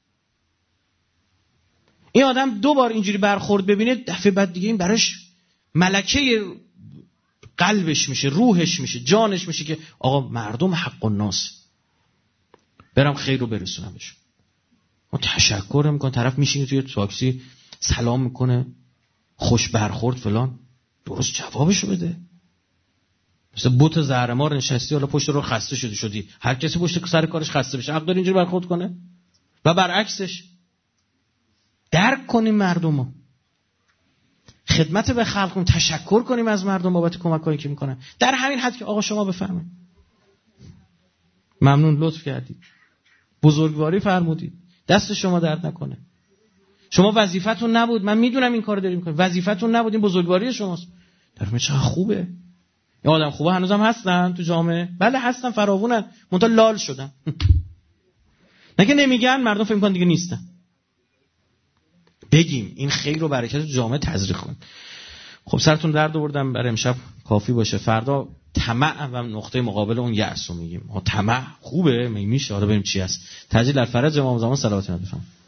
این آدم دو بار اینجوری برخورد ببینه، دفعه بعد دیگه این براش ملکه قلبش میشه، روحش میشه، جانش میشه که آقا مردم حق الناس، برم خیر رو برسونمش. ما تشکر میکنه، طرف میشینه توی تاکسی سلام میکنه، خوش برخورد فلان، درست جوابشو بده. مثلا بوت زهرمار نشستی، حالا پشت رو خسته شدی شدی هر کسی پشت سر کارش خسته بشه، حق داره اینجوری برخورد کنه؟ و برعکسش. درک کنیم مردمو، خدمت به خلق کنیم، تشکر کنیم از مردم بابت کمکایی که میکنن، در همین حد که آقا شما بفرمایید، ممنون، لطف کردید، بزرگواری فرمودید، دست شما درد نکنه، شما وظیفتون نبود، من میدونم این کارو داریم میکنید، وظیفتون نبود، این بزرگواری شماست. در من چقدر خوبه، این آدم خوبه هنوزم هستن تو جامعه؟ بله هستن، فراوونن، منتها لال شدن. نه که نمیگن، مردم فکر میکنن دیگه نیستن. بگیم این خیر و برکت تو جامعه تزریق کن. خب سرتون درد آوردم، برای امشب کافی باشه. فردا طمع و نقطه مقابل اون یأس رو میگیم. ها طمع خوبه، میشه، حالا بریم چی هست. تجلیل الفرج امام زمان صلوات الله علیه.